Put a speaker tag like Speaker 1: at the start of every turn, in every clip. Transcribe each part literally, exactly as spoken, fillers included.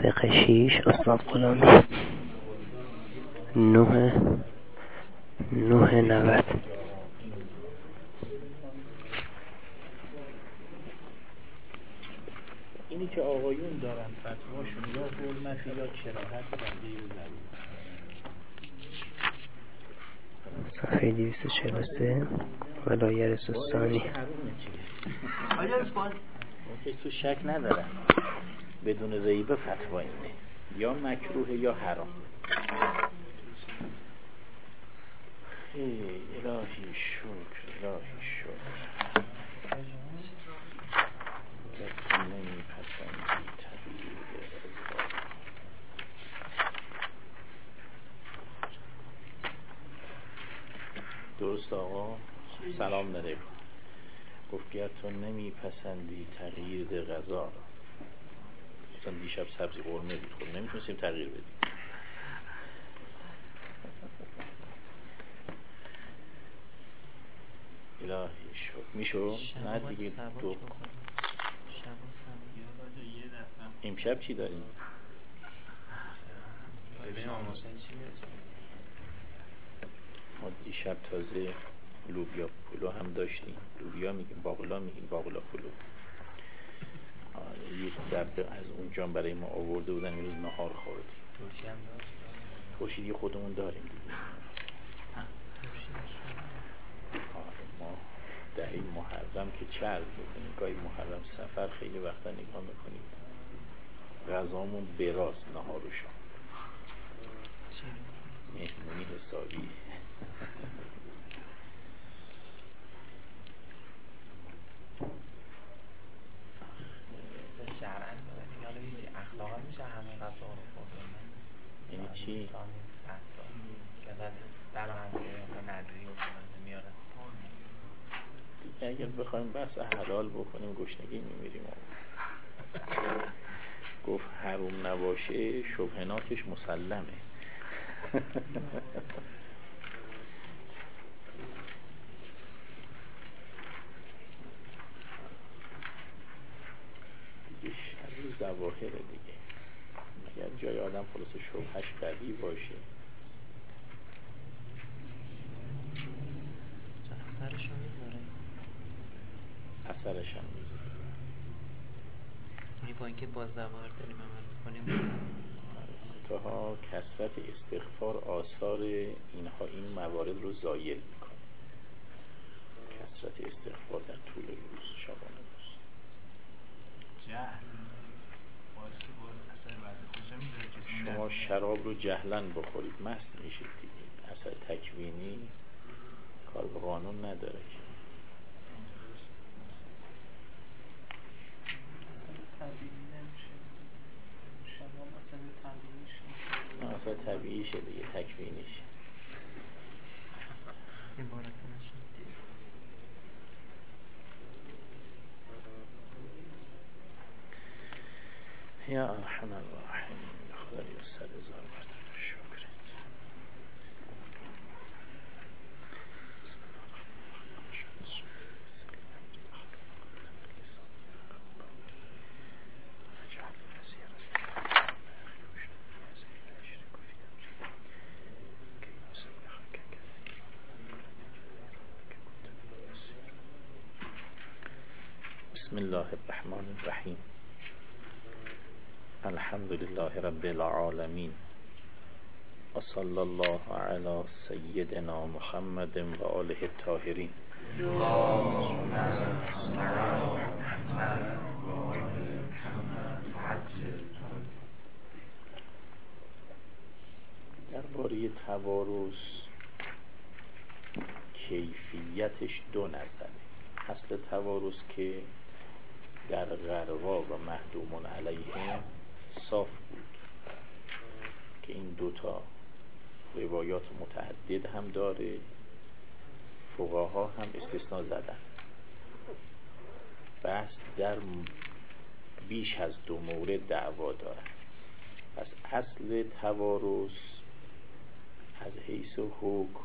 Speaker 1: فقه شیش استاد غلامی نه نه نود.
Speaker 2: اینی که آقایون دارن فتواشون یا حرمت یا کراهت بنده رو زمین.
Speaker 1: صفحه دویست و چهل و سه ولایت سستانی.
Speaker 2: آیا اسپان که تو شک ندارن بدون ریبه فتوا اینه یا مکروه یا حرام. ای الهی شکر الهی شکر نمی پسندی تغییر درست آقا سلام علیکم. گفت گر تو نمی پسندی تغییر ده غذا را مثلا دیشب سبزی قرمه بود خب نمیتونستیم تغییر بدیم. الهی شد میشو نه دیگه دو امشب چی داریم؟ ما دیشب تازه لوبیا پلو هم داشتیم. لوبیا میگیم باقلا میگیم باقلا پلو. یک دبه از اونجا برای ما آورده بودن امروز نهار خوردیم. ترشی خودمون داریم دیگه. ما دهی محرم که چه عرض بکنیم گاهی محرم سفر خیلی وقتا نگاه میکنیم غذامون براست نهار و شام مهمونی حسابی.
Speaker 3: اخلاقا میشه همه غذا رو خوردن
Speaker 2: یعنی چی؟
Speaker 3: در همه ندری و کننده میارن
Speaker 2: اگر بخوایم بحث حلال بکنیم گشنگی میمیریم. گفت حروم نباشه شبهناتش مسلمه. دیگه شبیه ظواهره دیگه. اگر جای آدم خلاص شبهش قوی باشه
Speaker 3: اثرش هم میذاره
Speaker 2: اثرش هم میذاره.
Speaker 3: یعنی با اینکه با ظواهر داریم عمل میکنیم
Speaker 2: منتها کثرت استغفار آثار اینها این موارد رو زایل میکنه. کثرت استغفار در طول روز شبانه روز
Speaker 4: جهل
Speaker 2: شما شراب رو جهلن بخورید مست میشید دیگه. اثر تکوینی کار به قانون نداره که. اثر طبیعیشه دیگه تکوینیشه. یا ارحم الراحمین خدای سر هزار مرتبه شکرت. بسم الله الرحمن الرحیم. الحمد لله رب العالمین و صلی الله علی سیدنا محمد و آله الطاهرین. درباره توارث کیفیتش دو نظره. اصل توارث که در غروا و محدومون علیه صاف بود که این دوتا روایات متعدد هم داره. فقها هم استثناء زدن. بس در بیش از دو مورد دعوا داره. پس اصل توارث از حیث حکم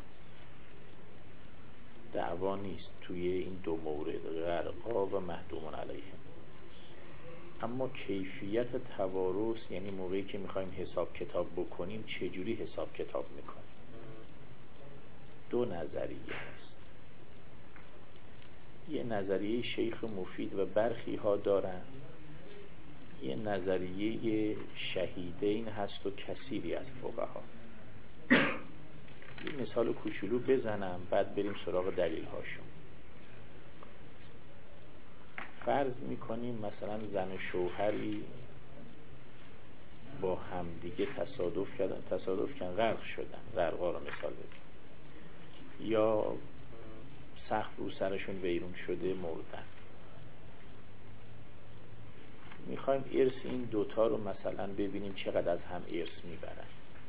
Speaker 2: دعوا نیست توی این دو مورد غرقا و محدومون علیه. اما کیفیت توارث، یعنی موقعی که میخوایم حساب کتاب بکنیم چجوری حساب کتاب میکنیم، دو نظریه هست. یه نظریه شیخ مفید و برخی ها دارن، یه نظریه شهیدین هست و کثیری از فقها. یه مثال کوچولو بزنم بعد بریم سراغ دلیل هاشون. فرض میکنیم مثلا زن و شوهری با همدیگه تصادف کردن تصادف کردن غرق شدن، غرقا رو مثال بزنیم، یا سقف رو سرشون ویرون شده مردن. میخوایم ارث این دوتا رو مثلا ببینیم چقدر از هم ارث میبرن.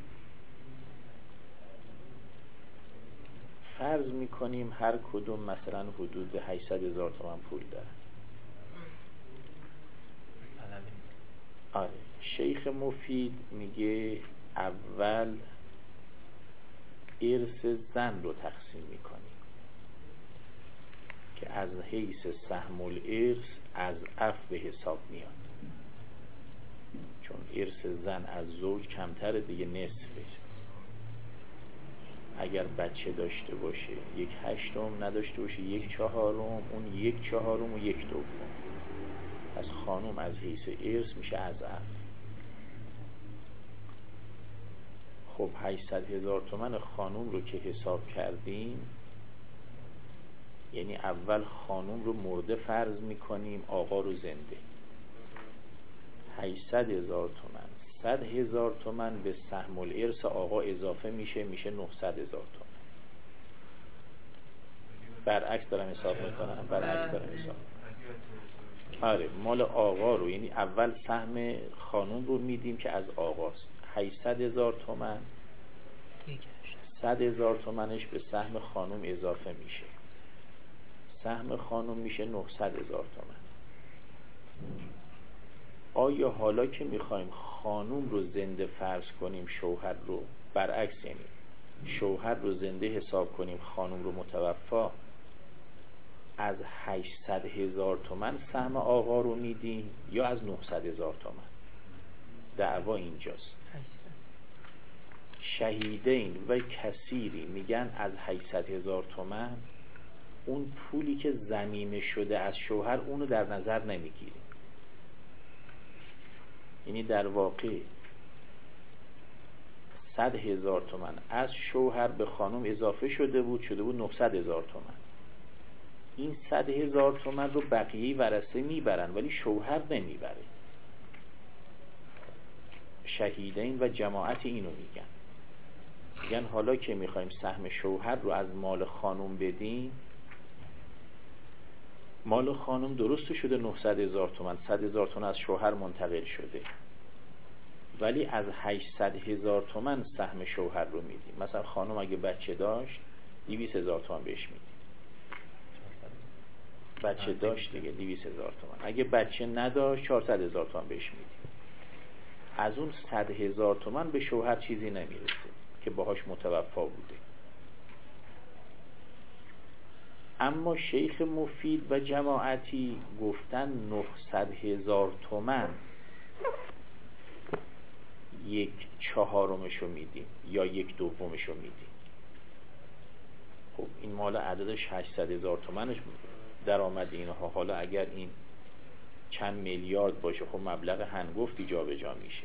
Speaker 2: فرض میکنیم هر کدوم مثلا حدود هشتصد هزار تومان پول دارن. آره، شیخ مفید میگه اول ارث زن رو تقسیم میکنیم که از حیث سهم الارث از اف به حساب میاد، چون ارث زن از زوج کمتره دیگه، نصفه. اگر بچه داشته باشه یک هشتم، نداشته باشه یک چهارم، اون یک چهارم و یک دوم. از خانم از حیث ارث میشه از اف. خب هشتصد هزار تومن خانم رو که حساب کردیم، یعنی اول خانم رو مرده فرض میکنیم، آقا رو زنده. هشتصد هزار تومن، صد هزار تومن به سهم الارث آقا اضافه میشه، میشه نهصد هزار تومن. برعکس دارم حساب میکنم، برعکس دارم حساب. آره، مال آقا رو، یعنی اول سهم خانم رو میدیم که از آقاست. هشتصد هزار تومن، صد هزار تومنش به سهم خانم اضافه میشه، سهم خانم میشه نهصد هزار تومن. آیا حالا که میخوایم خانم رو زنده فرض کنیم، شوهر رو برعکس، یعنی شوهر رو زنده حساب کنیم، خانم رو متوفا، از هشتصد هزار تومن سهم آقا رو میدیم یا از نهصد هزار تومن؟ دعوا اینجاست. شهیدین و کثیری میگن از هشتصد هزار تومن، اون پولی که ضمیمه شده از شوهر اونو در نظر نمیگیریم. یعنی در واقع صد هزار تومن از شوهر به خانم اضافه شده بود، شده بود نهصد هزار تومن. این صد هزار تومن رو بقیه ورثه میبرن ولی شوهر نمیبره. شهیدین و جماعت اینو میگن. میگن حالا که میخوایم سهم شوهر رو از مال خانم بدیم، مال خانم درست شده نهصد هزار تومن، صد هزار تومن از شوهر منتقل شده، ولی از هشتصد هزار تومن سهم شوهر رو میدیم. مثلا خانم اگه بچه داشت دویست هزار تومن بهش میدیم، بچه داشت دیگه دویست هزار تومن. اگه بچه نداشت چهارصد هزار تومن بهش میدیم. از اون صد هزار تومن به شوهر چیزی نمیرسه که باهاش متوفا بوده. اما شیخ مفید و جماعتی گفتن نهصد هزار تومن یک چهارمشو میدیم یا یک دومشو میدیم. خب این مال عددش هشتصد هزار تومنش درآمد اینها. حالا اگر این چند میلیارد باشه، خب مبلغ هنگفتی جا به جا میشه،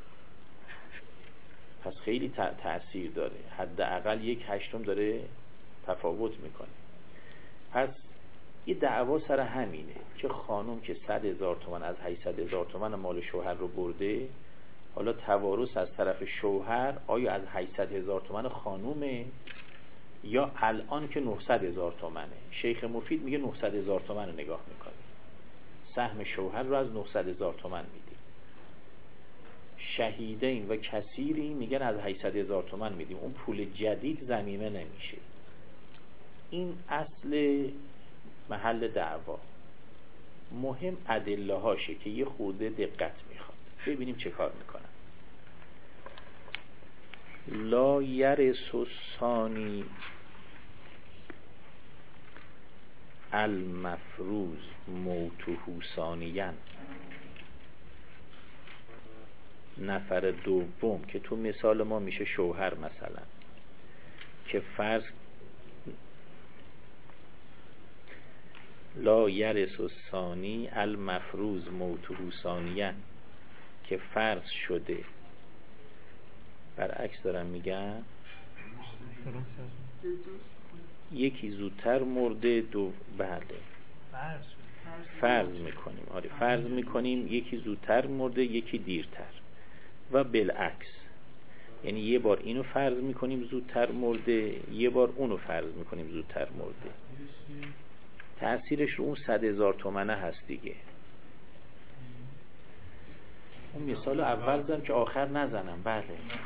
Speaker 2: پس خیلی تأثیر داره. حداقل یک هشتم داره تفاوت میکنه. پس یه دعوا سر همینه که خانم که صد هزار تومن از هشتصد هزار تومن مال شوهر رو برده، حالا توارث از طرف شوهر آیا از هشتصد هزار تومن خانومه یا الان که نهصد هزار تومنه؟ شیخ مفید میگه نهصد هزار تومن رو نگاه میکنه، سهم شوهر رو از نهصد هزار تومن میدی. شهیدین و کثیری میگن از هشتصد هزار تومن میدیم، اون پول جدید ضمیمه نمیشه. این اصل محل دعوا. مهم ادله هاشه که یه خورده دقت میخواد. ببینیم چه کار میکنن. لا یرث الثانی المفروض موته ثانیاً. نفر دوم که تو مثال ما میشه شوهر مثلا، که فرض لا یرث الثانی المفروض موته ثانیاً، که فرض شده، برعکس دارم میگم، یکی زودتر مرده دو بله فرض میکنیم آره فرض میکنیم یکی زودتر مرده یکی دیرتر و بالعکس، یعنی یه بار اینو فرض میکنیم زودتر مرده، یه بار اونو فرض میکنیم زودتر مرده. تأثیرش رو اون صد هزار تومنه هست دیگه. اون مثال اول زدم که آخر نزنم. بله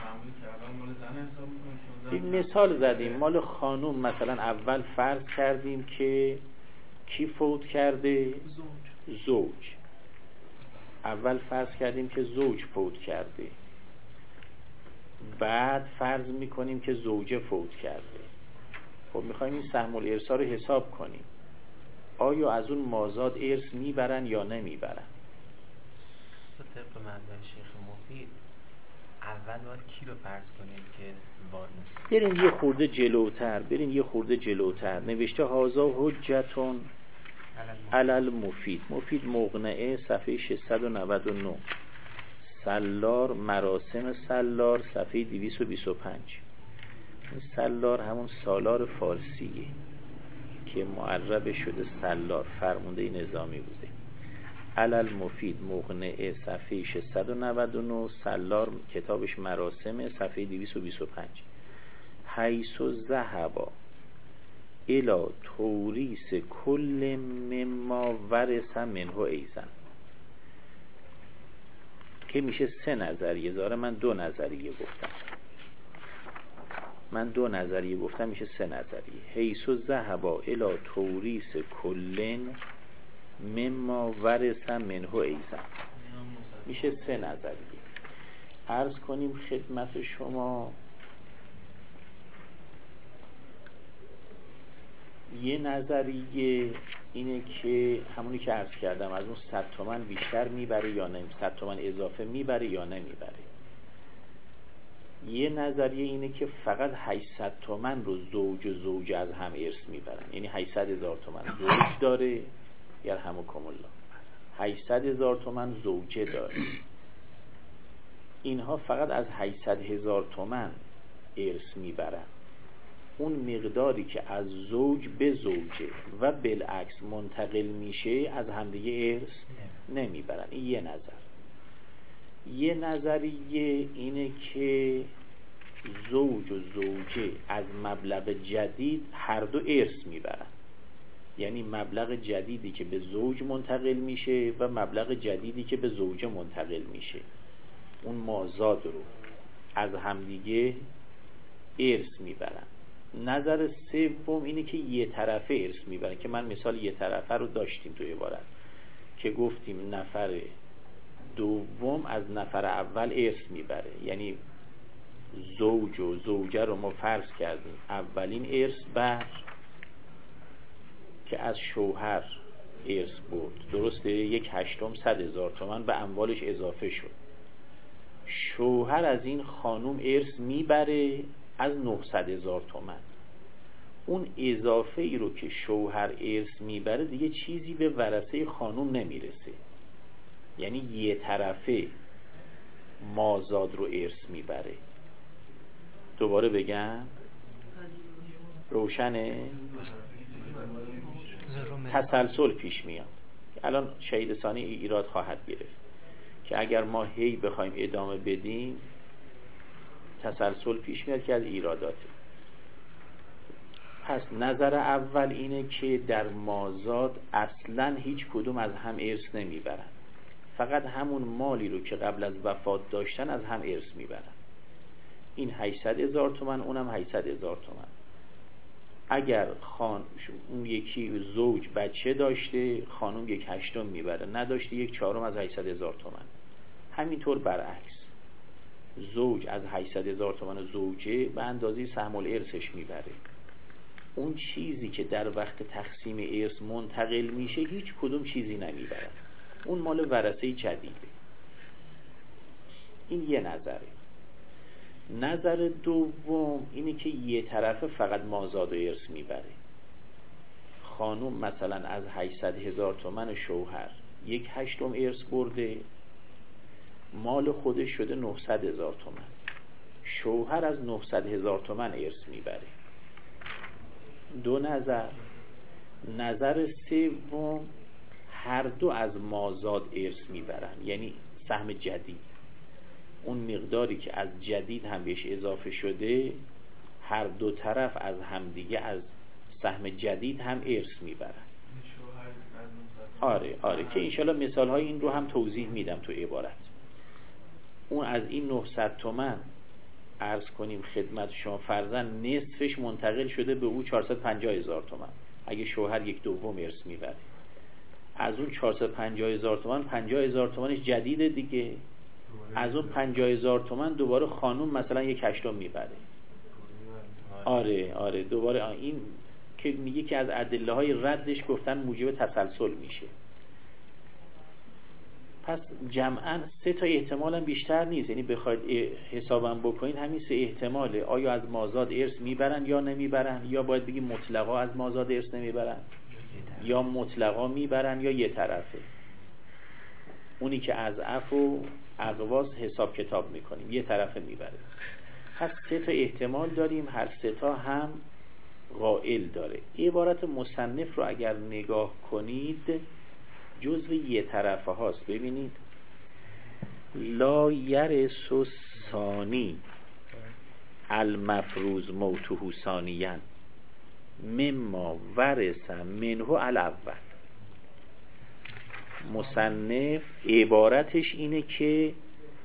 Speaker 2: این مثال زدیم مال خانوم، مثلا اول فرض کردیم که کی فوت کرده؟ زوج. اول فرض کردیم که زوج فوت کرده، بعد فرض میکنیم که زوجه فوت کرده. خب میخوایم این سهم الارث رو حساب کنیم، آیا از اون مازاد ارث میبرن یا نمیبرن؟
Speaker 3: طبق منظر شیخ مفید اول باید کی رو فرض کنیم که وارث؟
Speaker 2: برین یه خورده جلوتر برین یه خورده جلوتر نوشته هازا حجتون علل مفید. مفید مقنعه صفحه ششصد و نود و نه، سالار مراسم سالار صفحه دویست و بیست و پنج. این سالار همون سالار فارسیه که معرب شده سالار، فرمانده نظامی بوده. علل مفید مقنعه صفحه ششصد و نود و نه، سالار کتابش مراسم صفحه دویست و بیست و پنج. حیث ذهبا الی توریث کل مما ورث منه ایزن، که میشه سه نظریه. زاره من دو نظریه گفتم من دو نظریه گفتم میشه سه نظریه. حیث ذهبا الی توریث کل مما ورث منه ایزن میشه سه نظریه. عرض کنیم خدمت شما یه نظریه اینه که همونی که عرض کردم، از اون صد تومن بیشتر میبره یا نمی صد تومن اضافه میبره یا نمیبره. یه نظریه اینه که فقط هشتصد تومن رو زوج و زوجه از هم ارث میبرن، یعنی هشتصد هزار تومن زوج داره یرحمکم الله، هشتصد هزار تومن زوجه داره، اینها فقط از هشتصد هزار تومن ارث میبرن. اون مقداری که از زوج به زوجه و بالعکس منتقل میشه از همدیگه ارث نمیبرن. این یه نظر. یه نظریه اینه که زوج و زوجه از مبلغ جدید هر دو ارث میبرن، یعنی مبلغ جدیدی که به زوج منتقل میشه و مبلغ جدیدی که به زوجه منتقل میشه اون مازاد رو از همدیگه ارث میبرن. نظر سوم اینه که یه طرفه ارث میبرن، که من مثال یه طرفه رو داشتیم توی عبارت که گفتیم نفر دوم از نفر اول ارث میبره، یعنی زوج و زوجه رو ما فرض کردیم اولین ارث بر که از شوهر ارث برد، درسته؟ یک هشتم صد هزار تومن به اموالش اضافه شد. شوهر از این خانوم ارث میبره از نهصد هزار تومن. اون اضافه ای رو که شوهر ارث میبره دیگه چیزی به ورثه خانوم نمیرسه، یعنی یه طرفه مازاد رو ارث میبره. دوباره بگم روشنه؟ تسلسل پیش میاد. الان شهید ثانی ایراد خواهد گرفت که اگر ما هی بخوایم ادامه بدیم تسلسل پیش میاد که از ایراداته. پس نظر اول اینه که در مازاد اصلا هیچ کدوم از هم ارث نمیبرن، فقط همون مالی رو که قبل از وفات داشتن از هم ارث میبرن. این هشتصد هزار تومن اونم هشتصد هزار تومن. اگر خان اون یکی زوج بچه داشته خانم یک هشتم میبره، نداشته یک چهارم از هشتصد هزار تومن. همینطور برعکس زوج از هشتصد هزار تومن زوجه به اندازه سهم الارثش میبره. اون چیزی که در وقت تقسیم ارث منتقل میشه هیچ کدوم چیزی نمیبرن، اون مال ورثه جدیده. این یه نظره. نظر دوم اینه که یه طرفه فقط مازاد و ارث میبره. خانوم مثلا از هشتصد هزار تومن شوهر یک هشتم ارث برده، مال خودش شده نهصد هزار تومن، شوهر از نهصد هزار تومن ارث میبره. دو نظر. نظر سوم هر دو از مازاد ارث میبرن، یعنی سهم جدید، اون مقداری که از جدید هم بهش اضافه شده هر دو طرف از همدیگه از سهم جدید هم ارث میبرن. آره آره که انشالله مثال های این رو هم توضیح میدم تو عبارت. اون از این نهصد تومن عرض کنیم خدمت شما فرضاً نصفش منتقل شده به او چهارصد و پنجاه هزار تومن، اگه شوهر یک دوم ارث میبره، از اون چهارصد و پنجاه هزار تومن پنجاه هزار تومنش جدیده دیگه، از اون پنجاه هزار تومن دوباره خانوم مثلا یک هشتم میبره. آره آره دوباره این که میگه که از ادله های ردش گفتن موجب تسلسل میشه. پس جمعاً سه تا احتمال هم بیشتر نیست، یعنی بخواید حسابم بکنید همین سه احتماله. آیا از مازاد ارث میبرن یا نمیبرن، یا باید بگیم مطلقا از مازاد ارث نمیبرن، یا مطلقا میبرن، یا یه طرفه. اونی که از عفو اقواس حساب کتاب میکنیم یه طرفه میبره. پس سه تا احتمال داریم، هر سه تا هم قائل داره. عبارت مصنف رو اگر نگاه کنید جزو یه طرفه هاست. ببینید لا یرث الثانی المفروض موته ثانیاً مما ورث منه الاول. مصنف عبارتش اینه که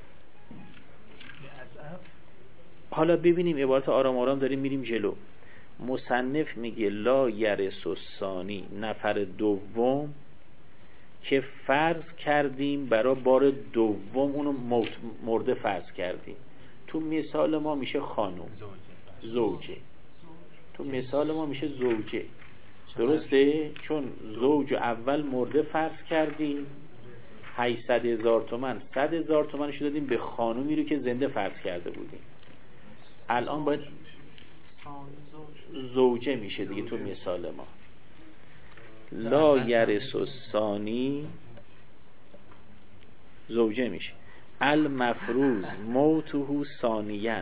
Speaker 2: حالا ببینیم عبارت آرام آرام داریم میریم جلو. مصنف میگه لا یرث الثانی، نفر دوم که فرض کردیم برای بار دوم اونو مرده فرض کردیم. تو مثال ما میشه خانم زوجه، تو مثال ما میشه زوجه، درسته؟ چون زوج اول مرده فرض کردیم، هشتصد هزار تومن صد هزار تومنشو دادیم به خانومی رو که زنده فرض کرده بودیم. الان باید زوجه میشه دیگه تو مثال ما. لا یرث الثانی زوجه میشه. المفروض موته ثانیاً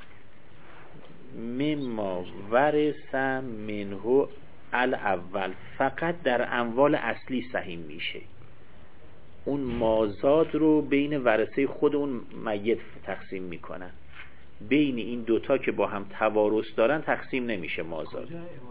Speaker 2: مما ورث منه الاول. فقط در اموال اصلی سهیم میشه، اون مازاد رو بین ورثه خود اون میت تقسیم میکنن، بین این دوتا که با هم توارث دارن تقسیم نمیشه مازاد.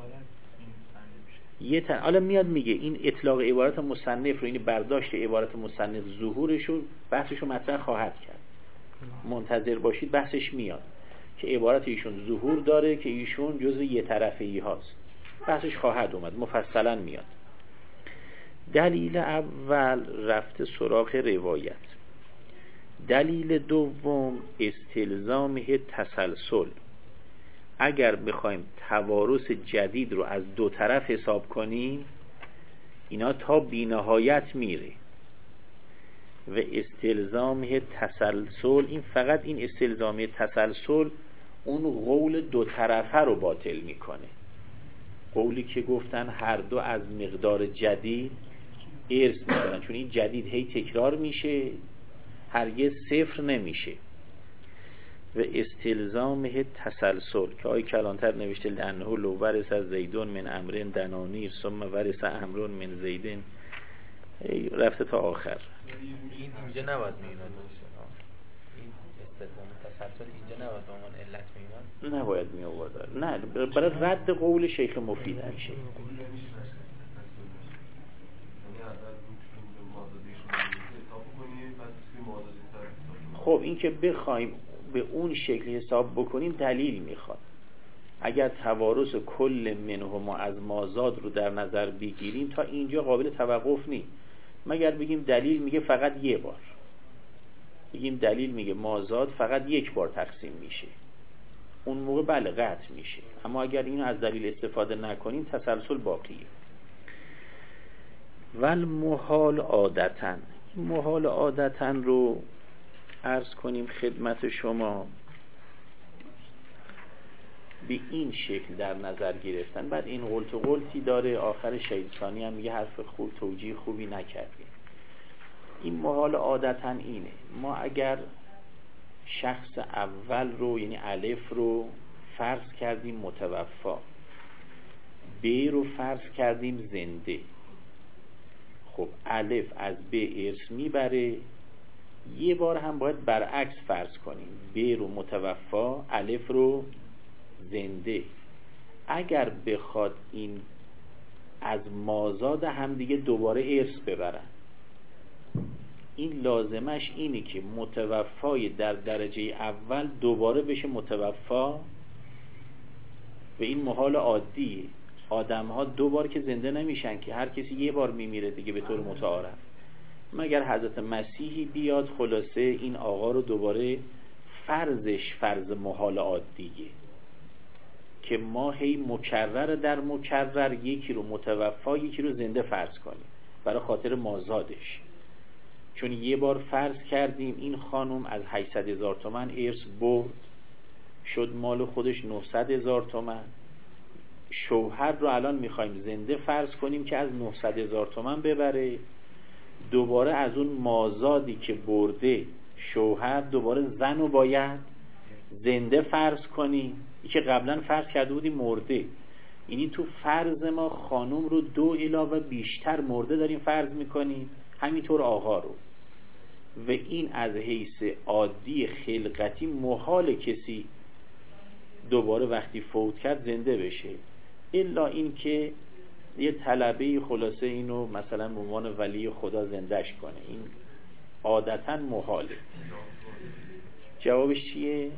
Speaker 2: یه تن حالا میاد میگه این اطلاق عبارت مصنف رو، این برداشت عبارت مصنف ظهورش رو بحثش رو مطرح خواهد کرد، منتظر باشید بحثش میاد که عبارت ایشون ظهور داره که ایشون جزء یه طرفه‌ای هاست، بحثش خواهد اومد مفصلا میاد. دلیل اول رفت سراغ روایت. دلیل دوم استلزامه تسلسل. اگر بخوایم توارث جدید رو از دو طرف حساب کنیم اینا تا بی‌نهایت میره. و استلزامه تسلسل، این فقط این استلزامه تسلسل اون قول دو طرفه رو باطل میکنه، قولی که گفتن هر دو از مقدار جدید ارث میکنن، چون این جدید هی تکرار میشه هرگز صفر نمیشه. و استلزامه تسلسل که آیه کلانتر نوشته لانه لو ورث از زیدون من امرن دنانیر ثم ورث امرون من زیدن، رفته تا آخر.
Speaker 3: این اینجا نباید میاد این استلزام تسلسل اینجا نباید به عنوان علت میاد،
Speaker 2: نباید می آورد، نه برای رد قول شیخ مفید میشه. خب این که بخوایم به اون شکل حساب بکنیم دلیل میخواد. اگر توارث کل منهما از مازاد رو در نظر بگیریم تا اینجا قابل توقف نیست، مگر بگیم دلیل میگه فقط یه بار، بگیم دلیل میگه مازاد فقط یک بار تقسیم میشه، اون موقع بله قطع میشه. اما اگر اینو از دلیل استفاده نکنیم تسلسل باقیه. ول محال عادتن، محال عادتن رو عرض کنیم خدمت شما به این شکل در نظر گرفتن. بعد این قلت و قلتی داره، آخر شهید ثانی هم یه حرف خوب توجیه خوبی نکردیم. این محال عادتا اینه، ما اگر شخص اول رو یعنی الف رو فرض کردیم متوفا، ب رو فرض کردیم زنده، خب الف از ب ارث میبره، یه بار هم باید برعکس فرض کنیم، ب رو متوفا الف رو زنده. اگر بخواد این از مازاد هم دیگه دوباره ارث ببرن، این لازمش اینه که متوفای در درجه اول دوباره بشه متوفا. و این محال عادیه، آدم ها دو بار که زنده نمیشن که، هر کسی یه بار میمیره دیگه به طور متعارف، مگر حضرت مسیحی بیاد خلاصه این آقا رو دوباره فرضش فرض محال عادیه که ما هی مکرر در مکرر یکی رو متوفا یکی رو زنده فرض کنیم برای خاطر مازادش. چون یه بار فرض کردیم این خانم از هشتصد هزار تومن ارث برد، شد مال خودش نهصد هزار تومن، شوهر رو الان میخوایم زنده فرض کنیم که از نهصد هزار تومن ببره، دوباره از اون مازادی که برده شوهر دوباره زن رو باید زنده فرض کنیم، این که قبلا فرض کرده بودیم مرده. یعنی تو فرض ما خانم رو دو علاوه بیشتر مرده داریم فرض میکنیم، همینطور آقا رو. و این از حیث عادی خلقتی محال کسی دوباره وقتی فوت کرد زنده بشه، الا این که یه طلبه خلاصه اینو مثلا به عنوان ولی خدا زندهش کنه، این عادتا محاله. جوابش چیه؟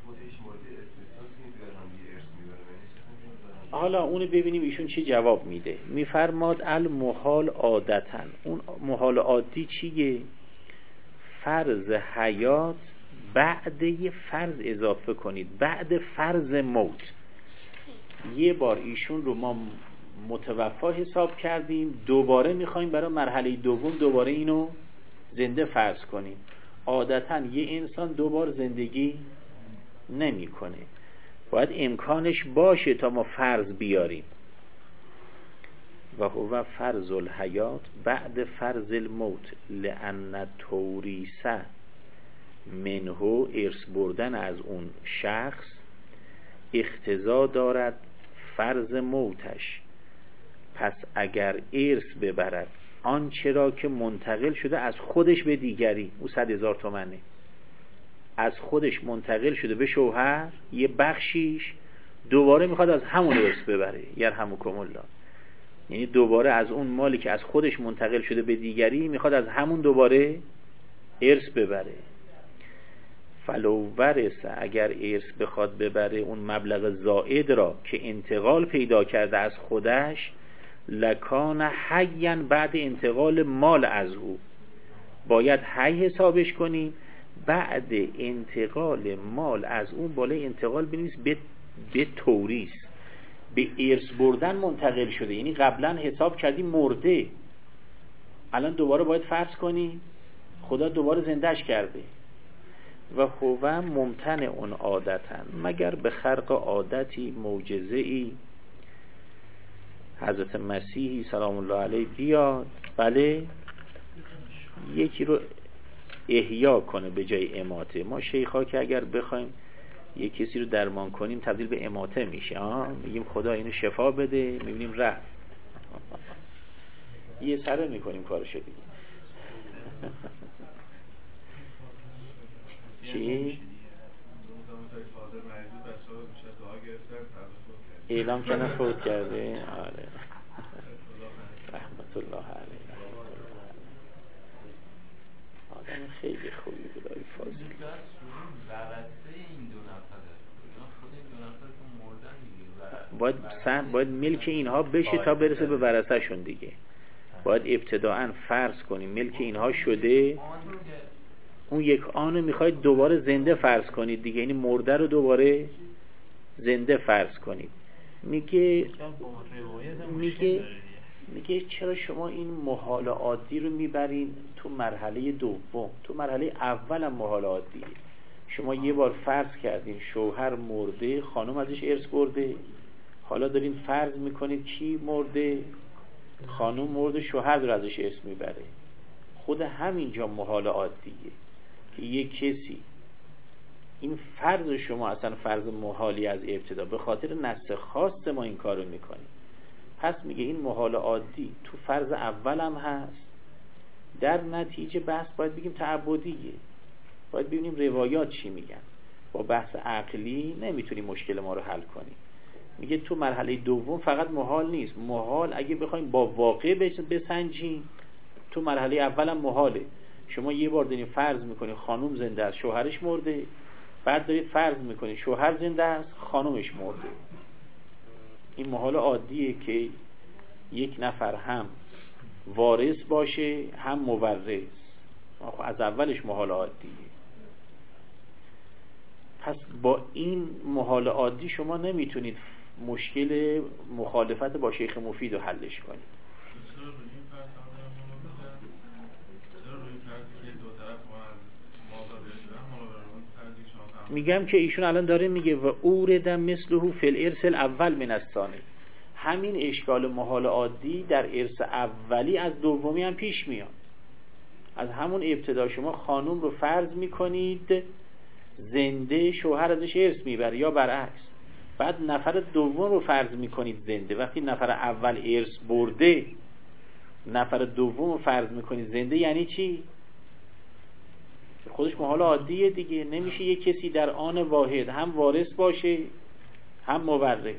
Speaker 2: حالا اونو ببینیم ایشون چی جواب میده. میفرماد المحال عادتا، اون محال عادی چیه؟ فرض حیات بعد یه فرض اضافه کنید، بعد فرض موت. یه بار ایشون رو ما متوفا حساب کردیم، دوباره میخوایم برای مرحله دوم دوباره اینو زنده فرض کنیم. عادتا یه انسان دوبار زندگی نمیکنه، باید امکانش باشه تا ما فرض بیاریم. و هو فرض الحیات بعد فرض الموت لأن توریثه منه، ارث بردن از اون شخص اقتضا دارد فرض موتش. پس اگر ارث ببرد آنچه را که منتقل شده از خودش به دیگری، او صد هزار تومنه، از خودش منتقل شده به شوهر، یه بخشیش دوباره میخواد از همون ارث ببره، یرحمکم الله. یعنی دوباره از اون مالی که از خودش منتقل شده به دیگری میخواد از همون دوباره ارث ببره. فلو ورثه، اگر ارث بخواد ببره اون مبلغ زائد را که انتقال پیدا کرده از خودش، لکان حیا بعد انتقال مال از او، باید حی حسابش کنیم. بعد انتقال مال از اون بالای انتقال بنویس به به توریث، به ارث بردن منتقل شده. یعنی قبلا حساب کردیم مرده، الان دوباره باید فرض کنیم خدا دوباره زندهش کرده. و هو ممتنع اون عادتا، مگر به خرق عادتی معجزه ای حضرت مسیحی سلام الله علیه بیاد، بله، یکی رو احیا کنه به جای اماته. ما شیخا که اگر بخوایم یک کسی رو درمان کنیم تبدیل به اماته میشه، آه میگیم خدا اینو شفا بده، میبینیم رفت، یه سره میکنیم کارشو دیگه. چی؟ اعلام کنه فوت کرده. آره رحمت الله علیه، آدم خیلی خوبی بود آقای فاضل. باید سن باید ملک اینها بشه تا برسه به ورثه شون دیگه. باید ابتداعا فرض کنیم ملک اینها شده، اون یک آنو میخواید دوباره زنده فرض کنید دیگه، یعنی مرده رو دوباره زنده فرض کنید. میگه میگه میگه چرا شما این محال عادی رو میبرین تو مرحله دوم؟ تو مرحله اول هم محال عادیه. شما یه بار فرض کردین شوهر مرده، خانم ازش ارث برده، حالا دارین فرض میکنید کی مرده؟ خانم مرده، شوهر داره ازش ارث میبره. خود همینجا محال عادیه که یک کسی، این فرض شما اصلا فرض محالی از ابتدا، به خاطر نص خاص ما این کارو میکنیم. پس میگه این محال عادی تو فرض اول هم هست، در نتیجه بحث باید بگیم تعبدیه، باید ببینیم روایات چی میگن. با بحث عقلی نمیتونیم مشکل ما رو حل کنیم. میگه تو مرحله دوم فقط محال نیست، محال اگه بخوایم با واقع بسنجیم تو مرحله اول هم محاله. شما یه بار دارین فرض میکنید خانم زنده است شوهرش مرده، بعد دارید فرض میکنید شوهر زنده است خانمش مرده. این محال عادیه که یک نفر هم وارث باشه هم مورث، از اولش محال عادیه. پس با این محال عادی شما نمیتونید مشکل مخالفت با شیخ مفید رو حلش کنید. میگم که ایشون الان داره میگه و اوردم مثله فی الارث الاول من الثانی. همین اشکال محال عادی در ارث اولی از دومی هم پیش میاد. از همون ابتدا شما خانم رو فرض میکنید زنده، شوهر ازش ارث میبره یا برعکس. بعد نفر دوم رو فرض میکنید زنده، وقتی نفر اول ارث برده نفر دوم رو فرض میکنید زنده، یعنی چی؟ خودش محال عادیه دیگه. نمیشه یک کسی در آن واحد هم وارث باشه هم مورث.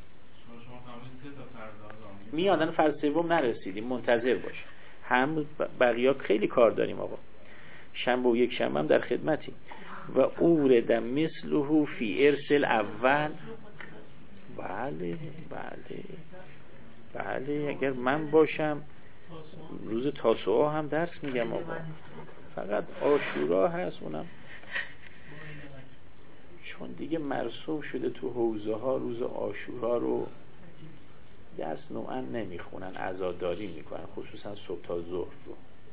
Speaker 2: میادن فرض سوم نرسیدیم، منتظر باش. هم بقیه خیلی کار داریم آقا. شنبه و یک شنبه هم در خدمتیم. و اورد مثله فی ارث الاول. بله بله بله اگر من باشم روز تاسوعا هم درس میگم آقا. فقط عاشورا هست اونم چون دیگه مرسوم شده تو حوزه ها روز عاشورا رو درس نوعا نمیخونن، عزاداری میکنن، خصوصا صبح تا ظهر رو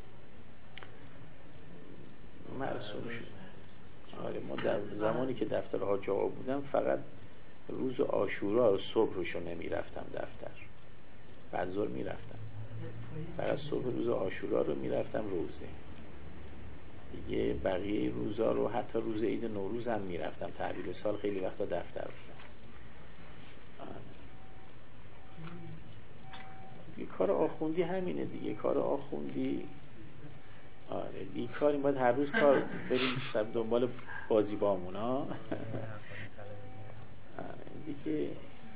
Speaker 2: مرسوم شده. آره ما در زمانی که دفتر حاج آقا بودم فقط روز عاشورا رو صبحشو نمیرفتم دفتر، بعد ظهر میرفتم، فقط صبح روز عاشورا رو میرفتم روزه دیگه. بقیه روزا رو حتی روز عید نوروز هم میرفتم، تحویل سال خیلی وقتا دفتر بودم. دیگه کار آخوندی همینه دیگه، کار آخوندی آره دیگه کاری باید هر روز کار بریم سب دنبال بازی بامون ها. آره دیگه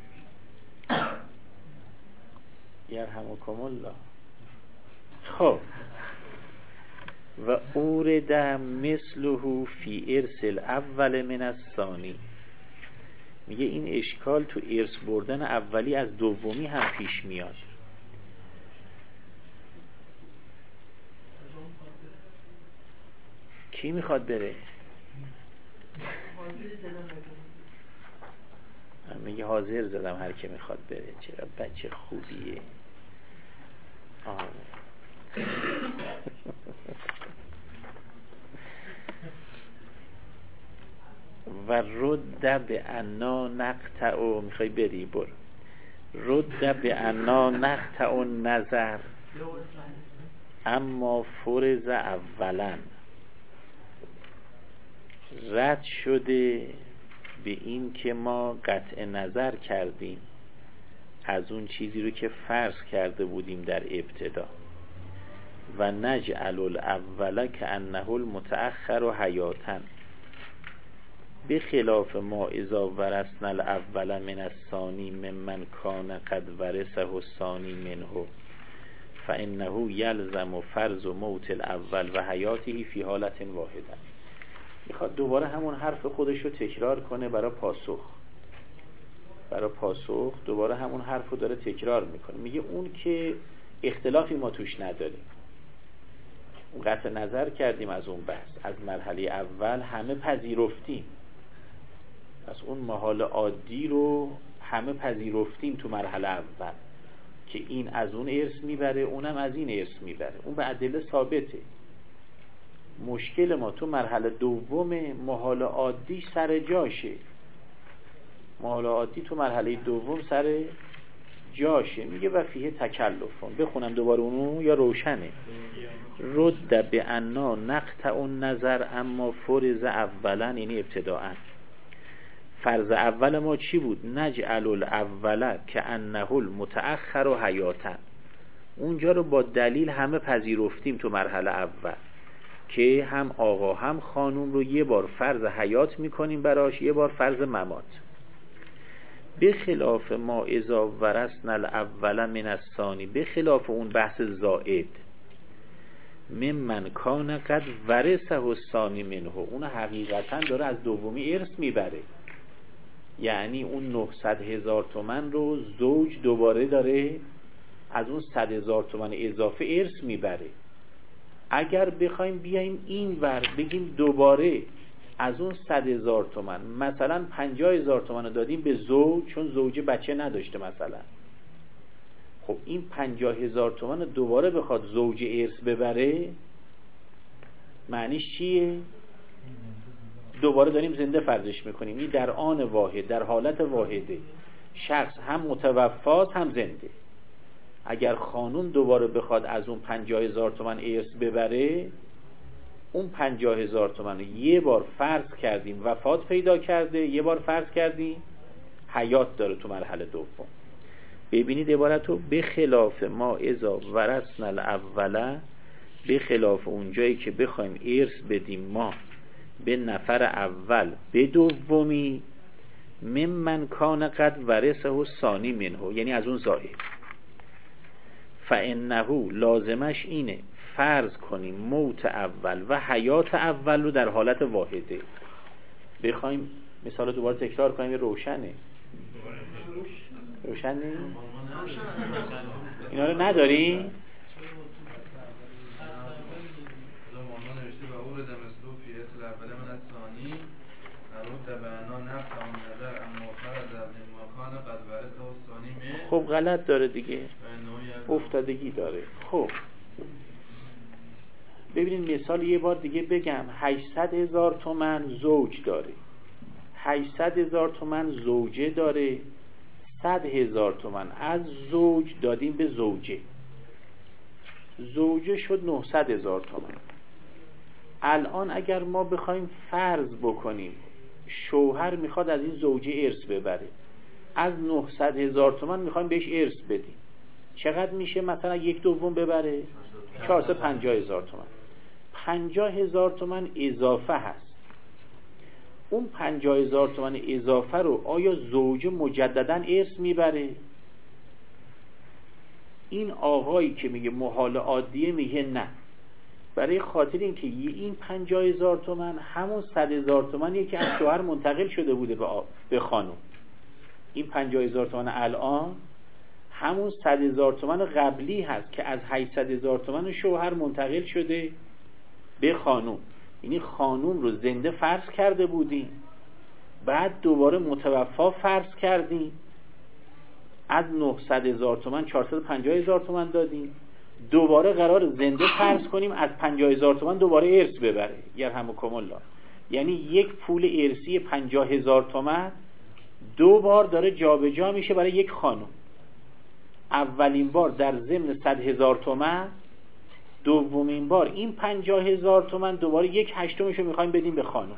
Speaker 2: یرحمکم الله. خب و اورد مثله فی ارث الاول من الثانی. میگه این اشکال تو ارث بردن اولی از دومی هم پیش میاد. کی میخواد بره؟ میگه حاضر زدم هر کی میخواد بره. چرا بچه خوبیه. آه. و رد به انا نقطع. میخوای بری برو. رد به انا نقطع نظر اما فرض اولا. رد شده به این که ما قطع نظر کردیم از اون چیزی رو که فرض کرده بودیم در ابتدا. و نجعل الاول که انه المتأخر و حیاتن به خلاف ما اذا ورثنا الاول من الثانی ممن کان قد ورثه الثانی منه فانه یلزم فرض موت الاول و حیاته فی حالت واحده. میخواد دوباره همون حرف خودش رو تکرار کنه برای پاسخ. برای پاسخ دوباره همون حرف رو داره تکرار میکنه. میگه اون که اختلافی ما توش نداریم، اون قطع نظر کردیم از اون بحث، از مرحله اول همه پذیرفتیم، پس اون محال عادی رو همه پذیرفتیم تو مرحله اول. که این از اون ارث میبره، اونم از این ارث میبره، اون به ادله ثابته. مشکل ما تو مرحله دوم محال عادی سر جاشه. محال عادی تو مرحله دوم سر جاشه. میگه و فیه تکلفون. بخونم دوباره اونو یا روشنه؟ رد به انا نقطع اون نظر اما فرض اولا، یعنی ابتداعا فرض اول ما چی بود؟ نجعل الاول که انه المتأخر و حیاتا. اونجا رو با دلیل همه پذیرفتیم تو مرحله اول که هم آقا هم خانوم رو یه بار فرض حیات میکنیم براش، یه بار فرض ممات. به خلاف ما اذا ورثنا الاول من الثانی، به خلاف اون بحث زائد ممن کان قد ورثه الثانی منه، اون حقیقتا داره از دومی ارث میبره. یعنی اون نهصد هزار تومن رو زوج دوباره داره از اون صد هزار تومن اضافه ارث میبره. اگر بخوایم بیایم این ور بگیم دوباره از اون صد هزار تومن مثلا پنجاه هزار تومن رو دادیم به زوج، چون زوج بچه نداشته مثلا، خب این پنجاه هزار تومن دوباره بخواد زوج ارث ببره، معنیش چیه؟ دوباره داریم زنده فرضش میکنیم. این در آن واحد، در حالت واحده، شخص هم متوفاست هم زنده. اگر خانوم دوباره بخواد از اون پنجاه هزار تومن ارث ببره، اون پنجاه هزار تومن یه بار فرض کردیم وفات پیدا کرده، یه بار فرض کردیم حیات داره تو مرحله دوم. ببینید عبارتو به خلاف ما اذا ورثنا الاول، به خلاف اون جایی که بخوایم ارث بدیم ما به نفر اول به دومی، ممن کان قد ورثه الثانی منه، یعنی از اون زائد. فانه لازمش اینه فرض کنیم موت اول و حیات اول رو در حالت واحده. بخوایم مثال دوباره تکرار کنیم، روشنه؟ روشن نیست؟ اینا رو نداری؟ خب غلط داره دیگه، افتادگی داره. خب ببینید مثال یه بار دیگه بگم. هشتصد هزار تومن زوج داره، هشتصد هزار تومن زوجه داره، صد هزار تومن از زوج دادیم به زوجه، زوجه شد نهصد هزار تومن. الان اگر ما بخوایم فرض بکنیم شوهر میخواد از این زوجه ارث ببره، از نهصد هزار تومن میخوایم بهش ارث بدیم، چقدر میشه؟ مثلا یک دوم ببره چهارصد و پنجاه هزار تومن. پنجاه هزار تومن اضافه هست. اون پنجاه هزار تومن اضافه رو آیا زوجه مجددا ارث میبره؟ این آقایی که میگه محال عادیه میگه نه، برای خاطر اینکه این پنجاه هزار تومن همون صد هزار تومنیه که از شوهر منتقل شده بوده به, به خانم. این پنجاه هزار تومن الان همون صد هزار تومن قبلی هست که از هشتصد هزار تومن شوهر منتقل شده به خانم. یعنی خانم رو زنده فرض کرده بودیم، بعد دوباره متوفا فرض کردیم، از نهصد هزار تومن چهارصد و پنجاه هزار تومن دادیم، دوباره قرار زنده فرض کنیم از پنجاه هزار تومن دوباره ارث ببره. یرحمکم الله. یعنی یک پول ارثی پنجاه هزار تومن دو بار داره جابجا جا میشه برای یک خانم. اولین بار در ضمن صد هزار تومن، دومین بار این پنجاه هزار تومن دوباره یک هشتمشو میخوایم بدیم به خانم.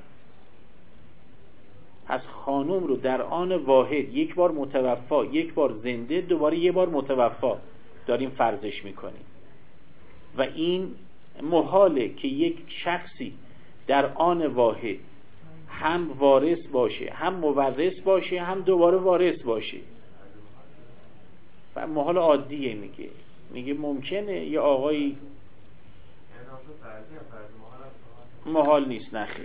Speaker 2: پس خانم رو در آن واحد یک بار متوفا، یک بار زنده، دوباره یک بار متوفا داریم فرضش میکنیم. و این محاله که یک شخصی در آن واحد هم وارث باشه، هم مورث باشه، هم دوباره وارث باشه. و محال عادیه. میگه میگه ممکنه یه آقایی محال نیست، نخیر.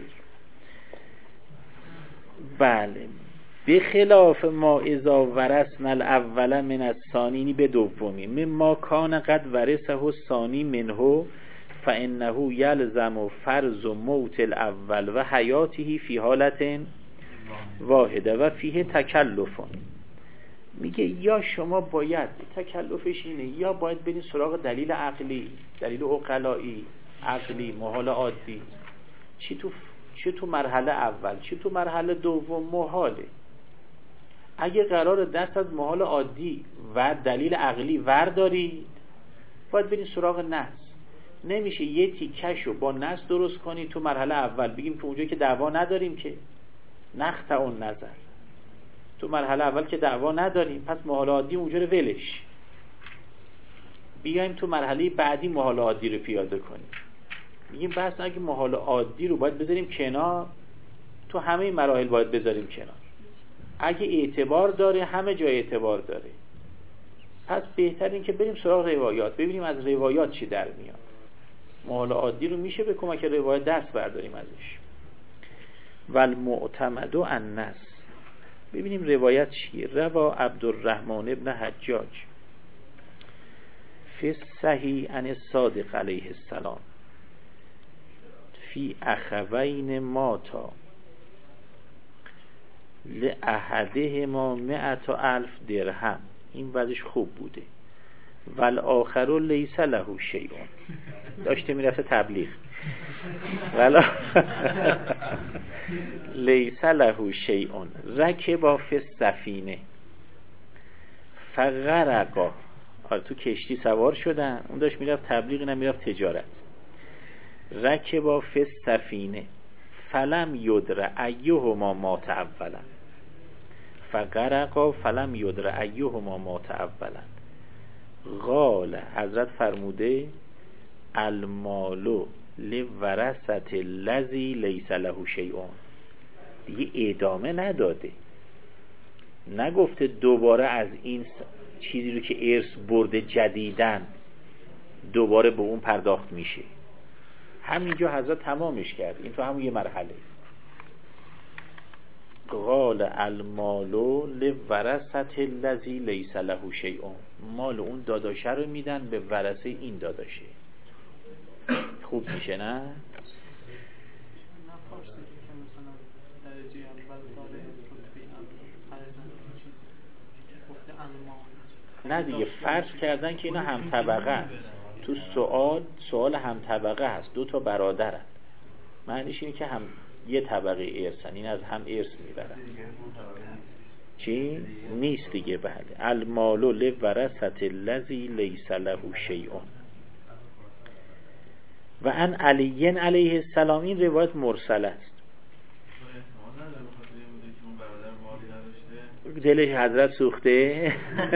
Speaker 2: بله. به خلاف ما اذا ورثنا الاول من الثانی، به دومی، مما کان قد ورثه الثانی منه فانه یلزم فرض موت الاول و حیاته فی حالت واحده و فیه تکلف. میگه یا شما باید تکلفش اینه، یا باید برین سراغ دلیل عقلی، دلیل عقلایی، عقلی، محال عادی، چی تو چی تو مرحله اول چی تو مرحله دوم محاله. اگه قرار دست از محال عادی و دلیل عقلی ور دارید، باید برین سراغ نص. نمیشه یه تیکشو با نص درست کنی تو مرحله اول، بگیم که اونجا که دعوا نداریم که نقطع اون نظر، تو مرحله اول که دعوا نداریم پس محال عادی اونجا رو ولش، بیایم تو مرحله بعدی محال عادی رو پیاده کنیم. میگیم بس اگه محال عادی رو باید بذاریم کنار، تو همه مراحل باید بذاریم کنار. اگه اعتبار داره همه جای اعتبار داره، پس بهتر این که بریم سراغ روایات، ببینیم از روایات چی در میاد. محال عادی رو میشه به کمک روایت دست برداریم ازش. والمعتمد النص، ببینیم روایت چیه. روا عبدالرحمن ابن حجاج فی الصحیح عن الصادق علیه السلام فی اخوین ماتا لأحدهما مئة الف درهم. این وضعش خوب بوده. والآخر لیس له شیء، داشته میرفته تبلیغ. ولا لیس له شیء رکب فی السفینه فغرق. آره تو کشتی سوار شدن، اون داشت میرفت تبلیغ، اینم میرفت تجارت. رکب فی السفینه فلم یدر ایهما مات اولا فغرق فلم یدر ایهما مات اولا. قال، حضرت فرموده المالو لورثت الذی لیس له شیء. دیگه ادامه نداده، نگفته دوباره از این چیزی رو که ارث برده جدیدن دوباره به اون پرداخت میشه. همینجا حضرت تمامش کرد، این تو همون یه مرحله. قال المالو لورثت الذی لیس له شیء، مال اون داداشه رو میدن به ورثه این داداشه. خوب میشه نه؟ نه دیگه فرض کردن که اینا هم طبقه هست. تو سوال سوال هم طبقه هست، دو تا برادرن، معنیش اینه که هم یه طبقه ارثن، این از هم ارث میبرن. چی؟ نیست دیگه. بله. المالو لورثت الذی لیس له شیء. و ان علی علیه السلام، این روایت مرسل است. دلش حضرت سوخته.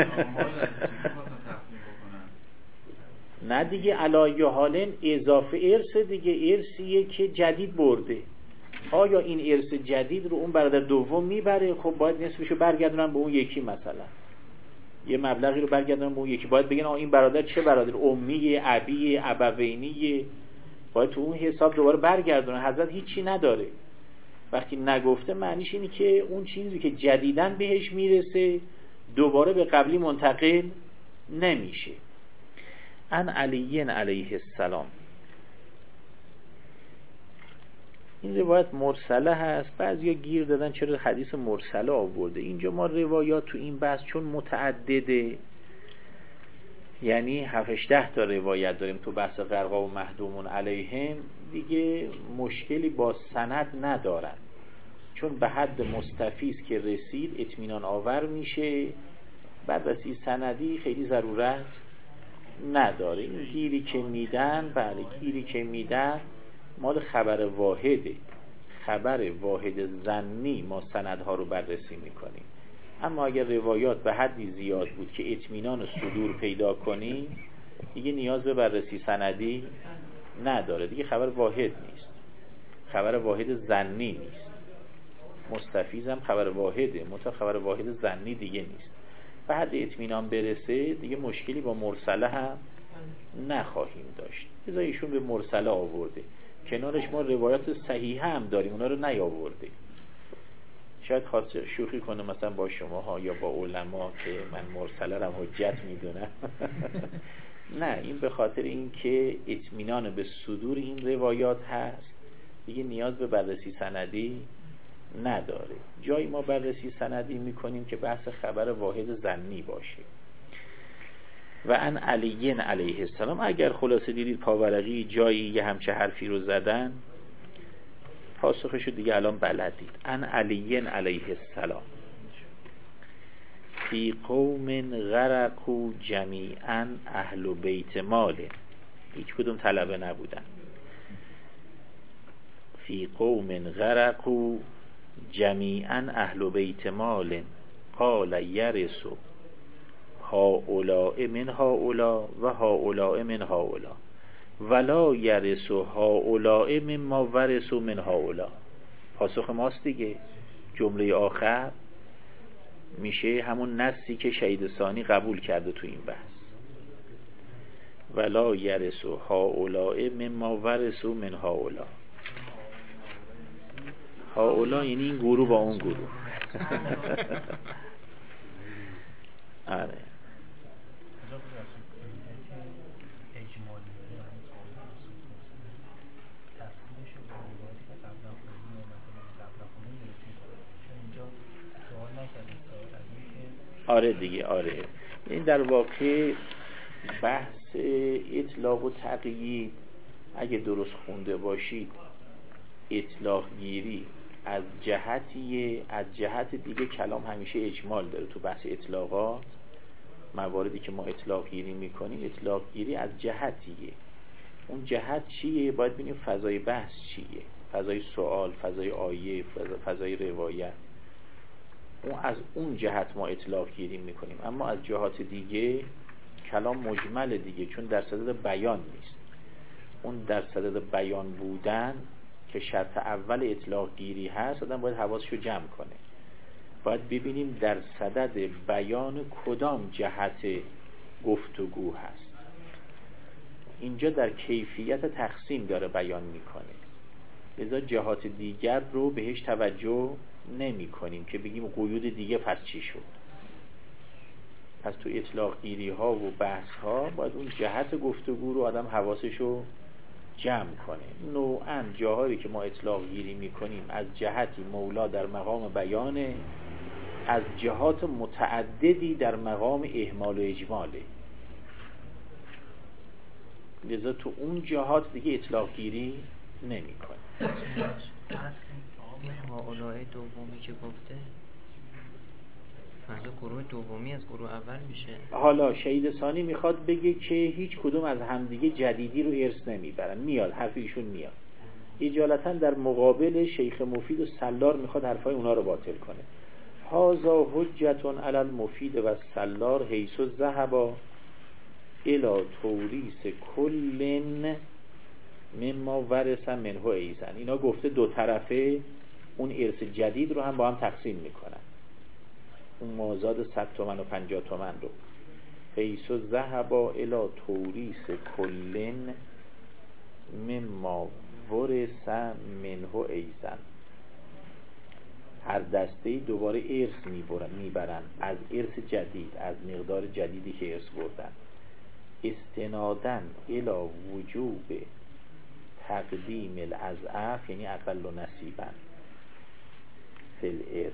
Speaker 2: نه دیگه، علایه حالن اضافه ارث دیگه، ارثیه که جدید برده. آیا این ارث جدید رو اون برادر دوم میبره؟ خب باید نصفشو برگردونن به اون یکی، مثلا یه مبلغی رو برگردونن به اون یکی. باید بگن آ این برادر چه برادر؟ امیه، ابیه، ابوینیه. باید تو اون حساب دوباره برگردونن. حضرت هیچی نداره. وقتی نگفته معنیش اینه که اون چیزی که جدیداً بهش میرسه دوباره به قبلی منتقل نمیشه. ان علی علیه السلام، این روایت مرسله هست. بعضیا گیر دادن چرا حدیث مرسله آورده. اینجا ما روایات تو این بحث چون متعدده، یعنی هفت ده تا روایت داریم تو بحث غرقا و مهدومون علیهم، دیگه مشکلی با سند ندارن، چون به حد مستفیض که رسید اطمینان آور میشه. بررسی سندی خیلی ضرورت نداره. این گیری که میدن، بله گیری که میدن مال خبر واحده، خبر واحد ظنی ما سندها رو بررسی میکنیم. اما اگر روایات به حدی زیاد بود که اطمینان صدور پیدا کنیم، دیگه نیاز به بررسی سندی نداره، دیگه خبر واحد نیست، خبر واحد ظنی نیست. مستفیض هم خبر واحده، منتها خبر واحد ظنی دیگه نیست. به حد اطمینان برسه دیگه مشکلی با مرسله هم نخواهیم داشت. لذا ایشون به مرسله آورده. کنارش ما روایات صحیحه هم داریم، اونا رو نیاورده. شاید خاص شوخی کنه مثلا با شما ها یا با علما که من مرسله رو حجت میدونم. نه، این به خاطر این که اطمینان به صدور این روایات هست، دیگه نیاز به بررسی سندی نداره. جایی ما بررسی سندی میکنیم که بحث خبر واحد ظنی باشه. و ان علی علیه السلام، اگر خلاصه دیدید پاورقی جایی یه همچه حرفی رو زدن، پاسخشو دیگه الان بلدید. ان علی علیه السلام فی قوم غرقوا جمیعا اهل بیت مال، هیچ کدوم طلبه نبودن. فی قوم غرقوا جمیعا اهل بیت مال قال یرث هؤلاء من هؤلاء و هؤلاء من هؤلاء ولا یرث هؤلاء مما ورثوا من هؤلاء. پاسخ ماست دیگه. جمله آخر میشه همون نصی که شهید ثانی قبول کرده تو این بحث. ولا یرث هؤلاء مما ورثوا من هؤلاء. هؤلاء یعنی این گروه با اون گروه. آره. آره دیگه. آره این در واقع بحث اطلاق و تقیید اگه درست خونده باشید، اطلاق گیری از جهتیه، از جهت دیگه کلام همیشه اجمال داره. تو بحث اطلاقات مواردی که ما اطلاق گیری میکنیم، اطلاق گیری از جهتیه. اون جهت چیه؟ باید ببینیم فضای بحث چیه، فضای سوال، فضای آیه، فضای روایت. اون از اون جهت ما اطلاق گیری میکنیم. اما از جهات دیگه کلام مجمل دیگه، چون در صدد بیان نیست. اون در صدد بیان بودن که شرط اول اطلاق گیری هست، آدم باید حواسشو جمع کنه. باید ببینیم در صدد بیان کدام جهت گفتگو هست. اینجا در کیفیت تقسیم داره بیان میکنه، لذا جهات دیگر رو بهش توجه نمی کنیم که بگیم قیود دیگه پس چی شد. پس تو اطلاق گیری ها و بحث ها باید اون جهت گفتگو رو آدم حواسشو جمع کنه. نوعاً جاهایی که ما اطلاق گیری می کنیم از جهتی مولا در مقام بیانه، از جهات متعددی در مقام اهمال و اجماله. لذا تو اون جهات دیگه اطلاق گیری نمی کنیم.
Speaker 1: هؤلاء دومی که گفته منظور گروه دومی از گروه اول میشه.
Speaker 2: حالا شهید ثانی میخواد بگه که هیچ کدوم از همدیگه جدیدی رو ارث نمیبرن. میاد حرف ایشون میاد. اجالتا در مقابل شیخ مفید و سلار میخواد حرفای اونا رو باطل کنه. هازا حجتون علی المفید و سلار حیث ذهبا الی توریث کل مما ورث منه ایزن. اینا گفته دو طرفه اون ارث جدید رو هم با هم تقسیم میکنن. اون مازاد صد تومن و پنجاه تومن رو حیث ذهبا الی توریث کل مما ورث منه ایزن. هر دسته دوباره ارث میبرن میبرن از ارث جدید، از مقدار جدیدی که ارث بردن. استنادن الی وجوب تقدیم الاضعاف، یعنی اقل و نصیبا فی الارث.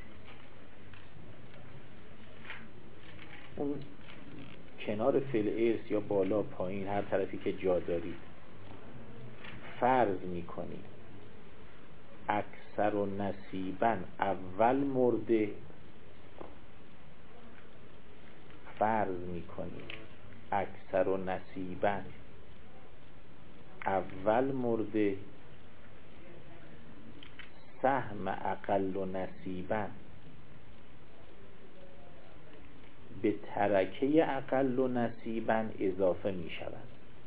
Speaker 2: اون کنار فی الارث یا بالا پایین هر طرفی که جا دارید فرض میکنی اکثر و نصیبا اول مرده، فرض میکنی اکثر و نصیبا اول مرده، سهم اقل و نصیبا به ترکه اقل و نصیبا اضافه می شود.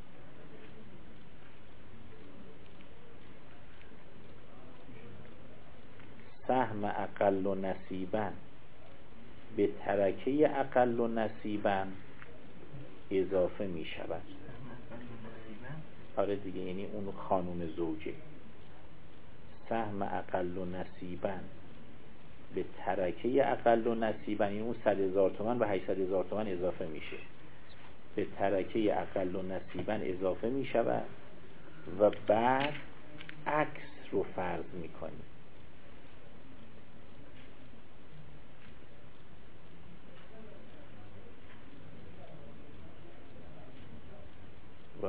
Speaker 2: سهم اقل و نصیبا به ترکه اقل و نصیبا اضافه می شود. آره دیگه، یعنی اون خانم زوجه. سهم اقل و نصیبا به ترکه اقل و نصیبا، یعنی اون صد هزار تومن و هشتصد هزار تومن اضافه میشه، به ترکه اقل و نصیبا اضافه میشود و بعد عکس رو فرض میکنی.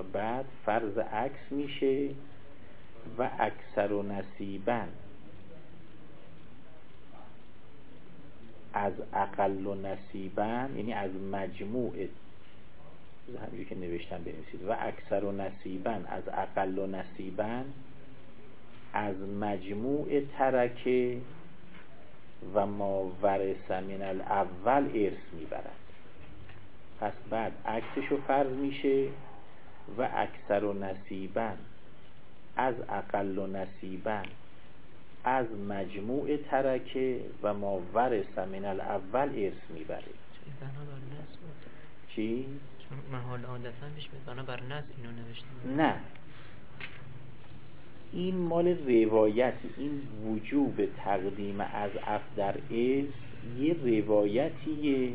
Speaker 2: بعد فرض عکس میشه و اکثر و نصیبن از اقل و نصیبن، یعنی از مجموع، همینجوری که نوشتم بنویسید، و اکثر و نصیبن از اقل و نصیبن از مجموع ترکه و ما ورث من الاول ارث میبرد. پس بعد عکسشو فرض میشه و اکثر و نصیبن از اقل و نصیبن از مجموع ترکه و ما ورث من الاول ارث میبره.
Speaker 1: بنا بر نص بود.
Speaker 2: چی؟
Speaker 1: چون محال عادتا پیش میاد بنا بر نص اینو نوشتم.
Speaker 2: نه، این مال روایتی، این وجوب تقدیم از اف در ارث یه روایتیه،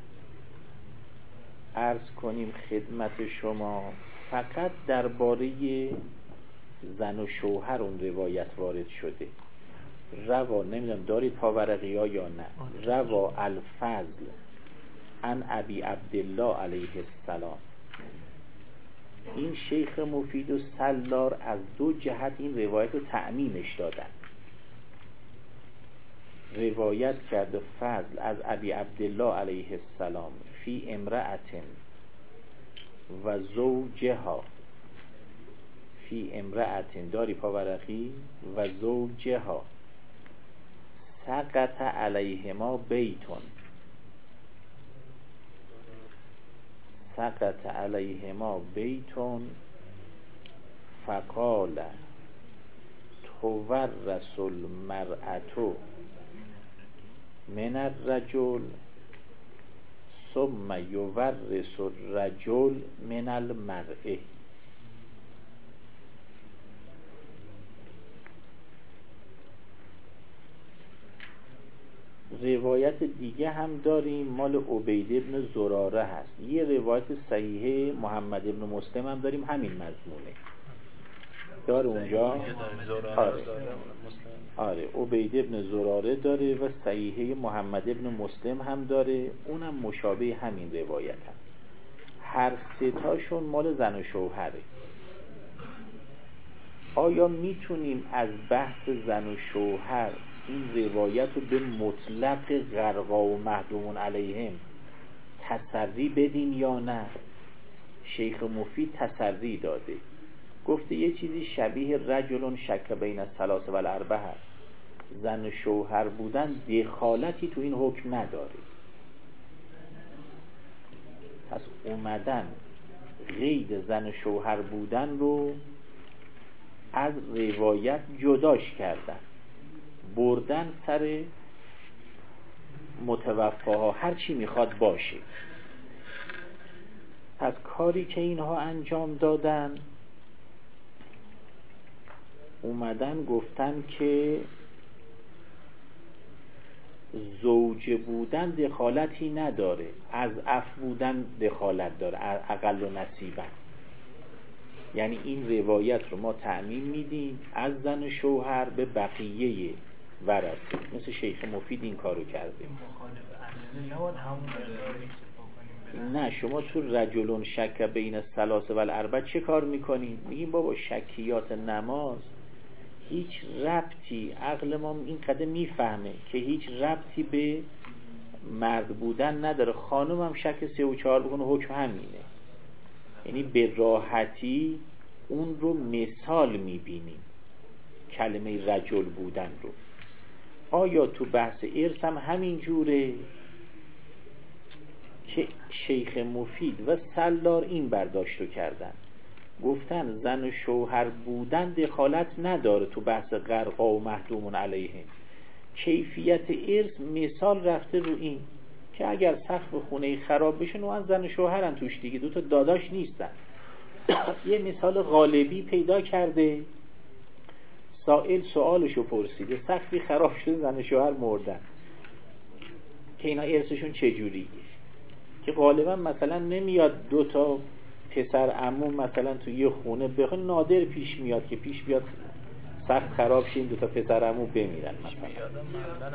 Speaker 2: عرض کنیم خدمت شما، فقط درباره زن و شوهر اون روایت وارد شده. روا، نمیدونم دارید پاورقی ها یا نه، روا الفضل عن ابی عبدالله علیه السلام. این شیخ مفید و سلار از دو جهت این روایت رو تعمیمش دادن. روایت کرده فضل از ابی عبدالله علیه السلام فی امرأت و زوجها، فی امرأت داری پاورقی و زوجها سقط علیهما بیتون، سقط علیهما بیتون فقال تورث المرأة من الرجل ثم یورث الرجل من المرأة. روایت دیگه هم داریم مال عبید ابن زراره هست. یه روایت صحیحه محمد ابن مسلم هم داریم همین مضمونه داره اونجا. آره آره عبید ابن زراره داره و صحیحه محمد ابن مسلم هم داره، اونم مشابه همین روایت هم. هر سه تاشون مال زن و شوهره. آیا میتونیم از بحث زن و شوهر این روایت رو به مطلق غرقا و محدومون علیهم تسری بدیم یا نه؟ شیخ مفید تسری داده، گفته یه چیزی شبیه رجلون شک بین الثلاث و الاربعه هست. زن و شوهر بودن دخالتی تو این حکم نداره. پس اومدن قید زن و شوهر بودن رو از روایت جداش کردن، بردن سر متوفاها هر چی میخواد باشه. پس کاری که اینها انجام دادن، اومدن گفتن که زوجه بودن دخالتی نداره، از اف بودن دخالت داره، اقل و نصیبا. یعنی این روایت رو ما تعمیم میدیم از زن و شوهر به بقیه ورثه، مثل شیخ مفید این کارو کرده. نه، شما تو رجلون شک بین الثلاث و الاربعه چه کار میکنین؟ میگیم بابا شکیات نماز هیچ ربطی، عقل ما این قدر میفهمه که هیچ ربطی به مرد بودن نداره. خانم هم شک سه و چهار بکنه حکم همینه. یعنی به راحتی اون رو مثال میبینیم کلمه رجل بودن رو. آیا تو بحث ارث هم همین جوره که شیخ مفید و سلار این برداشتو کردن، گفتن زن و شوهر بودن دخالت نداره تو بحث غرقا و محدومون علیهم. کیفیت ارث مثال رفته رو این که اگر سقف خونه خراب بشه نوعا زن و شوهرن توش دیگه، دوتا داداش نیستن. یه مثال غالبی پیدا کرده، سائل سوالشو پرسیده، سقفی خراب شده زن و شوهر مردن، که اینا ارثشون چجوریه؟ که غالبا مثلا نمیاد دوتا پسر عمو مثلا تو یه خونه، بخواه نادر پیش میاد که پیش بیاد سقف خراب شه این دوتا پسر عمو بمیرن مثلا.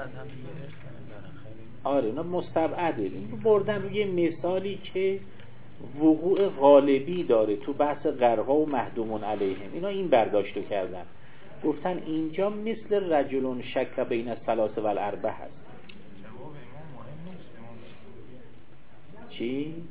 Speaker 2: آره نه مستبعده، بردن روی مثالی که وقوع غالبی داره تو بحث غرقا و محدومون علیهم. اینا این برداشتو کردن، گفتن اینجا مثل رجلون شک بین الثلاث و الاربع هست. چی؟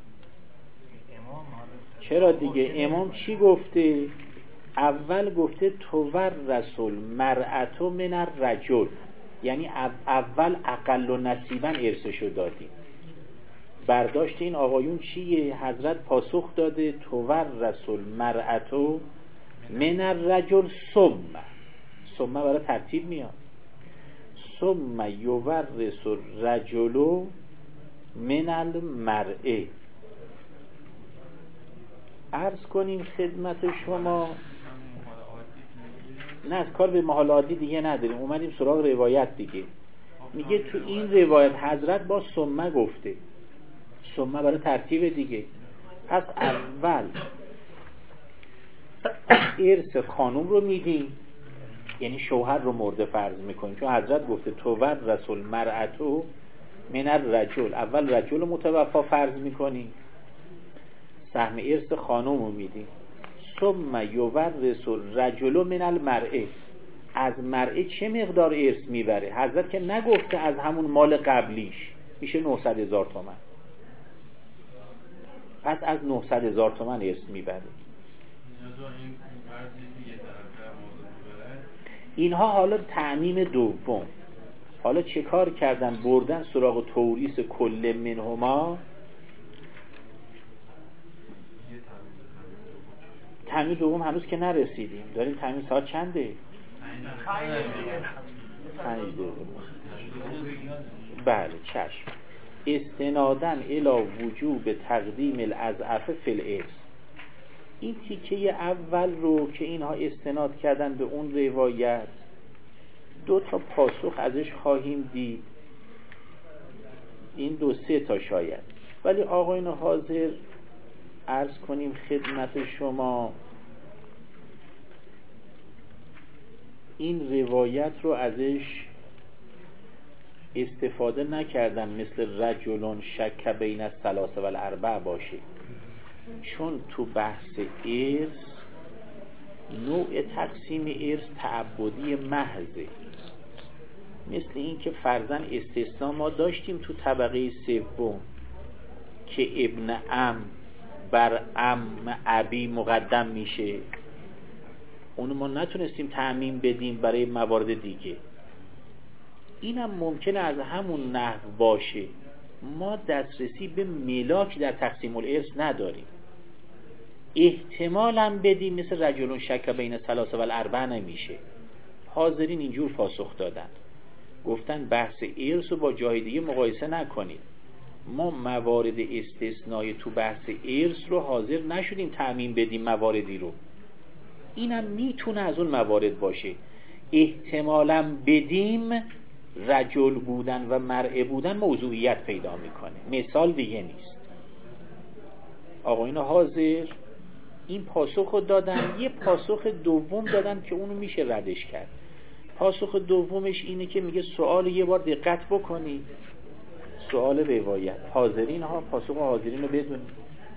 Speaker 2: چرا دیگه؟ امام چی گفته؟ اول گفته تور رسول مرأتو من الرجل، یعنی اول اقل و نصیبا ارثشو دادیم. برداشت این آقایون چیه؟ حضرت پاسخ داده تور رسول مرأتو من الرجل ثم ثم برای ترتیب میاد ثم یورث الرجل من المرأه. عرض کنیم خدمت شما، نه از کار به محال عادی دیگه نداریم، اومدیم سراغ روایت دیگه. میگه تو این روایت حضرت با ثم گفته، ثم برای ترتیب دیگه. پس اول ارث خانوم رو میدیم، یعنی شوهر رو مورد فرض میکنیم، چون حضرت گفته تور رسول مرأتو من الرجل، اول رجل رو متوفا فرض میکنیم، سهم ارث خانوم رو میدیم. ثم یورث الرجل من المرأه، از مرأه چه مقدار ارث میبره؟ حضرت که نگفته از همون مال قبلیش، میشه نهصد هزار تومان، پس از نهصد هزار تومان ارث میبره. اینها حالا تعمیم دوم. حالا چه کار کردن؟ بردن سراغ توریث کل منهما. تعمیم دوم هنوز که نرسیدیم، داریم تعمیم ساعت چنده؟ پنج دقیقه. بله چشم. استنادن الی وجوب تقدیم الاضعف فی الارث. این تیکه اول رو که اینها استناد کردن به اون روایت، دو تا پاسخ ازش خواهیم دید، این دو سه تا شاید، ولی آقایان حاضر عرض کنیم خدمت شما این روایت رو ازش استفاده نکردن مثل رجلون شک بین الثلاث و الاربع باشه، چون تو بحث ارث نوع تقسیم ارث تعبدی محضه. مثل این که فرضاً استثناء ما داشتیم تو طبقه سوم که ابن عم بر عم ابی مقدم میشه، اونو ما نتونستیم تعمیم بدیم برای موارد دیگه. اینم ممکنه از همون نحو باشه، ما دسترسی به ملاک در تقسیم الارث نداریم، احتمالم بدیم مثل رجلون شک بین الثلاث و الاربع نمیشه. حاضرین اینجور پاسخ دادن، گفتن بحث ارث رو با جای دیگه مقایسه نکنید، ما موارد استثنایی تو بحث ارث رو حاضر نشدیم تعمیم بدیم مواردی رو. اینم میتونه از اون موارد باشه، احتمالم بدیم رجل بودن و مرء بودن موضوعیت پیدا میکنه، مثال دیگه نیست. آقایون حاضر این پاسخ رو دادن. یه پاسخ دوم دادن که اونو میشه ردش کرد. پاسخ دومش اینه که میگه سوال یه بار دقت بکنید، سوال روایت. حاضرین ها پاسخ حاضرین رو بدونید،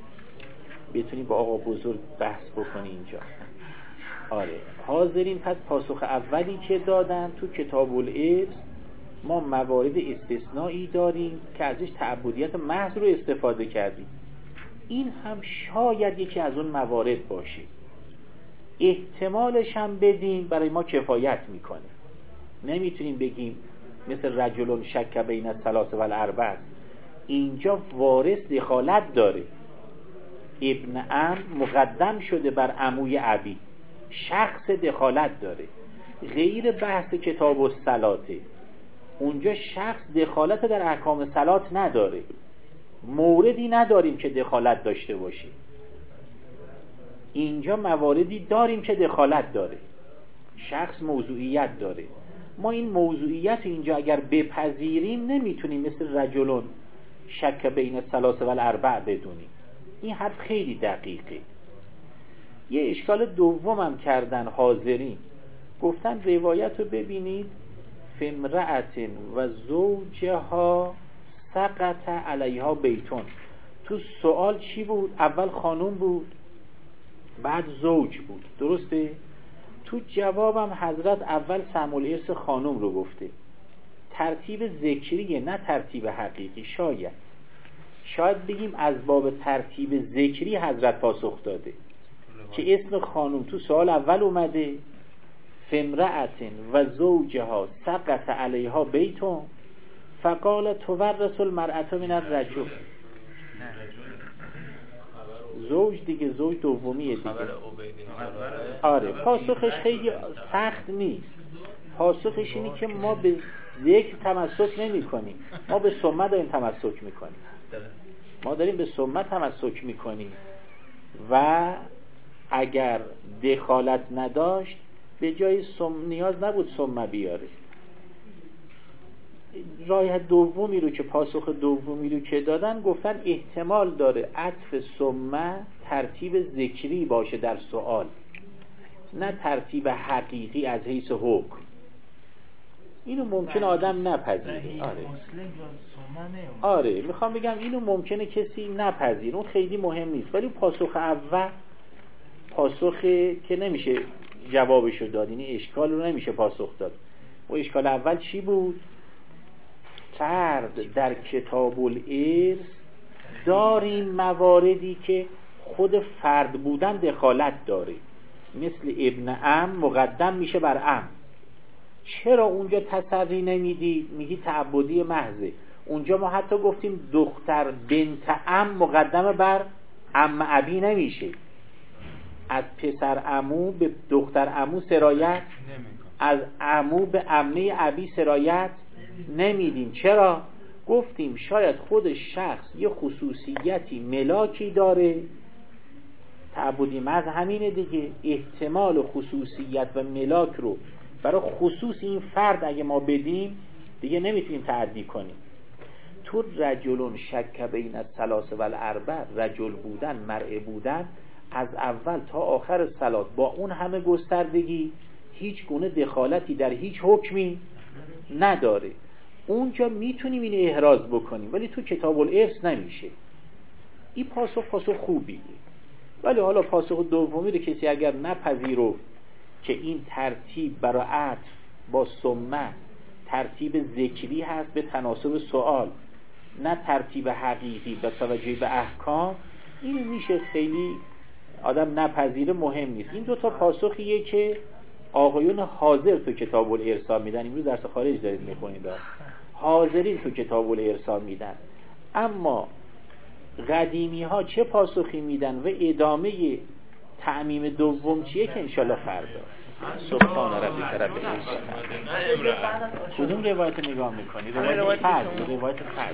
Speaker 2: بتونی با آقا بزرگ بحث بکنی اینجا. آره حاضرین. پس پاسخ اولی که دادن تو کتاب الارث، ما موارد استثنایی داریم که ازش تعبدیت محض رو استفاده کردیم، این هم شاید یکی از اون موارد باشه، احتمالش هم بدیم برای ما کفایت میکنه. نمیتونیم بگیم مثل رجلون شک بین الثلاث و الاربع، اینجا وارث دخالت داره، ابن عم مقدم شده بر عموی ابی، شخص دخالت داره، غیر بحث کتاب الصلاته. اونجا شخص دخالت در احکام صلات نداره، موردی نداریم که دخالت داشته باشه. اینجا مواردی داریم که دخالت داره، شخص موضوعیت داره. ما این موضوعیت اینجا اگر بپذیریم نمیتونیم مثل رجلون شک بین الثلاث و الاربع بدونیم. این حرف خیلی دقیقه. یه اشکال دوم هم کردن حاضرین، گفتن روایت رو ببینید، فمرأت و زوجها سقط علیها بیتون، تو سوال چی بود؟ اول خانوم بود، بعد زوج بود، درسته؟ تو جوابم حضرت اول سهم الارث خانوم رو گفته، ترتیب ذکریه نه ترتیب حقیقی. شاید شاید بگیم از باب ترتیب ذکری حضرت پاسخ داده که اسم خانوم تو سوال اول اومده، فمرأتن و زوجها سقط علیها بیتون فقال تورث المرأة من الرجل. زوج دیگه، زوج دومیه دیگه. آره پاسخش خیلی سخت نیست. پاسخش اینه که ما به ذکر تمسک نمی کنیم، ما به سنت داریم تمسک می کنیم. ما داریم به سنت تمسک می کنیم و اگر دخالت نداشت به جای سم نیاز نبود سم بیاره. راه دومی رو که پاسخ دومی رو که دادن گفتن احتمال داره عطف سم ترتیب ذکری باشه در سوال، نه ترتیب حقیقی از حیث حکم. اینو ممکنه آدم نپذیره. آره آره میخوام بگم اینو ممکنه کسی نپذیره، اون خیلی مهم نیست. ولی پاسخ اول پاسخ که نمیشه جوابشو داد، یعنی اشکال رو نمیشه پاسخ داد. و اشکال اول چی بود؟ فرد در کتاب الارث داریم مواردی که خود فرد بودن دخالت داره، مثل ابن عم مقدم میشه بر عم. چرا اونجا تسری نمیدی؟ میگی تعبدی محضه. اونجا ما حتی گفتیم دختر بنت عم مقدم بر عم ابی نمیشه. از پسر عمو به دختر عمو سرایت، از عمو به عمه ابی سرایت نمیدیم. چرا؟ گفتیم شاید خود شخص یه خصوصیتی ملاکی داره. تعبدی محض همینه دیگه، احتمال خصوصیت و ملاک رو برای خصوص این فرد اگه ما بدیم دیگه نمیتونیم تعدی کنیم. تو رجلون شک بین الثلاث و الاربع، رجل بودن، مرء بودن از اول تا آخر صلات با اون همه گستردگی هیچ گونه دخالتی در هیچ حکمی نداره. اونجا میتونیم این احراز بکنیم ولی تو کتاب الارث نمیشه. این پاسخ پاسخ خوبیه. ولی حالا پاسخ دومی رو کسی اگر نپذیرفت که این ترتیب برای عطف با سمه ترتیب ذکری هست به تناسب سوال، نه ترتیب حقیقی با توجه به احکام، اینو میشه خیلی آدم نپذیره، مهم نیست. این دوتا پاسخیه که آقایون حاضر تو کتاب الارث میدن. امروز درس خارج دارید میخونید، حاضرین تو کتاب الارث میدن. اما قدیمی ها چه پاسخی میدن و ادامه تعمیم دوم چیه که انشالله فردا. سبحان ربک رب العزت. کدوم روایت نگاه میکنی؟ روایت فضل، روایت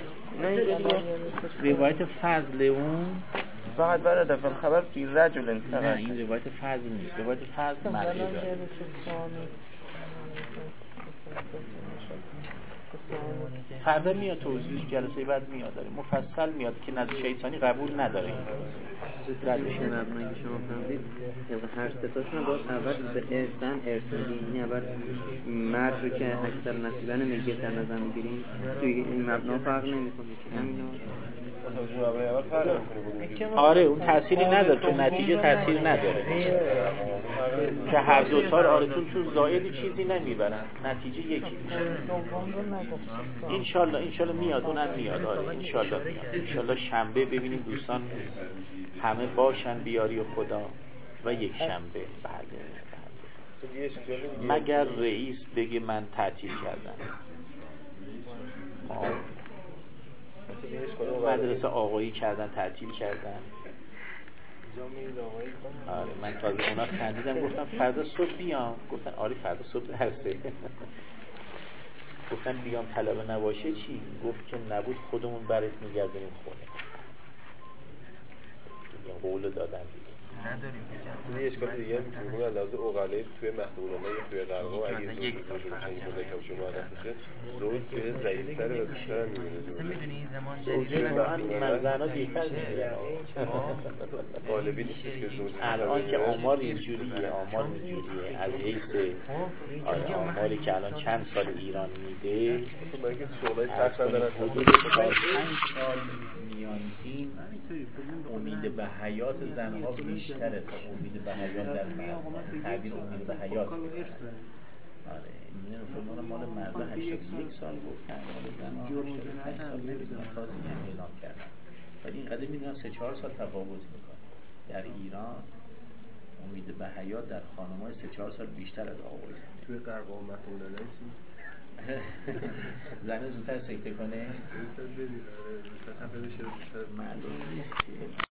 Speaker 2: فضل، روایت فضل اون
Speaker 5: فقط برای دفعه خبر فی رجل انتقل.
Speaker 2: نه این روایت فضل نیست، روایت فضل مرئی داره. فردا میاد توضیحش، جلسه بعد میاد داره مفصل میاد که نزد شیطانی قبول نداره.
Speaker 6: ردش مبنایی که شما فهمدید هر ستاشون باید اول به ارثن ارث میدیم، یعنی اول مرد رو که اکثر نصیبن میگه در نظر میگیریم توی این مبنا فرق نمیکنه که همین
Speaker 2: آره اون تأثیری نداره، تو نتیجه تأثیر نداره که هر دوتا رو آره چون چون زائدی چیزی نمیبرن، نتیجه یکی میشه. انشالله انشالله میاد، اونم میاد. آره انشالله میاد. انشالله شنبه ببینیم دوستان همه باشن بیاری و خدا و یک شنبه. بله مگر رئیس بگه من تعطیل کردم. مدرسه آقایی کردن، تعطیل کردن. آره من تازه اونا خندیدم گفتم فردا صبح بیام، گفتن آره فردا صبح هسته. گفتن بیام طلبه نباشه چی؟ گفت که نبود خودمون برات میگردیم خونه. این قول دادن دیگه.
Speaker 3: نداریم که
Speaker 7: مثلا یه اشکال دیگه هم میتونیم بگم لحاظ اقلایی توی مخدوم العلمای توی غربا اگه
Speaker 3: یک سال فقط
Speaker 7: مذکر باشه مؤنث باشه زوج توی ضعیف‌تره و بیشتر هم می‌بینه
Speaker 3: مثلا میدونی این زمان
Speaker 2: زوجه واقعا زن‌ها دیرتر می‌گیرن
Speaker 7: غالبی نیستش که زوج
Speaker 2: الان که آمار اینجوریه آمار اینجوریه از حیث آره آماری که الان چند سال ایران میده
Speaker 7: من که شغلای سخت دارن
Speaker 2: حدود چهار پنج سال میانگین امید به حیات زنها بیشتره تا امید به حیات در مرد. تعبیر امید به حیات آره این فرمان مال مرد هشتاد و یک سال گفتن مال زنها هشتاد و پنج سال نمیدونم تازه هم اعلام کردن ولی اینقدر میدونم سه چهار سال تفاوت میکنه. در ایران امید به حیات در خانم‌های سه چهار سال بیشتر از آقایان.
Speaker 7: توی غرب و مخدوم العلای
Speaker 2: زن زودتر سکته کنه؟
Speaker 7: زودتر ببینه زودتر بشه
Speaker 2: معلوم نیست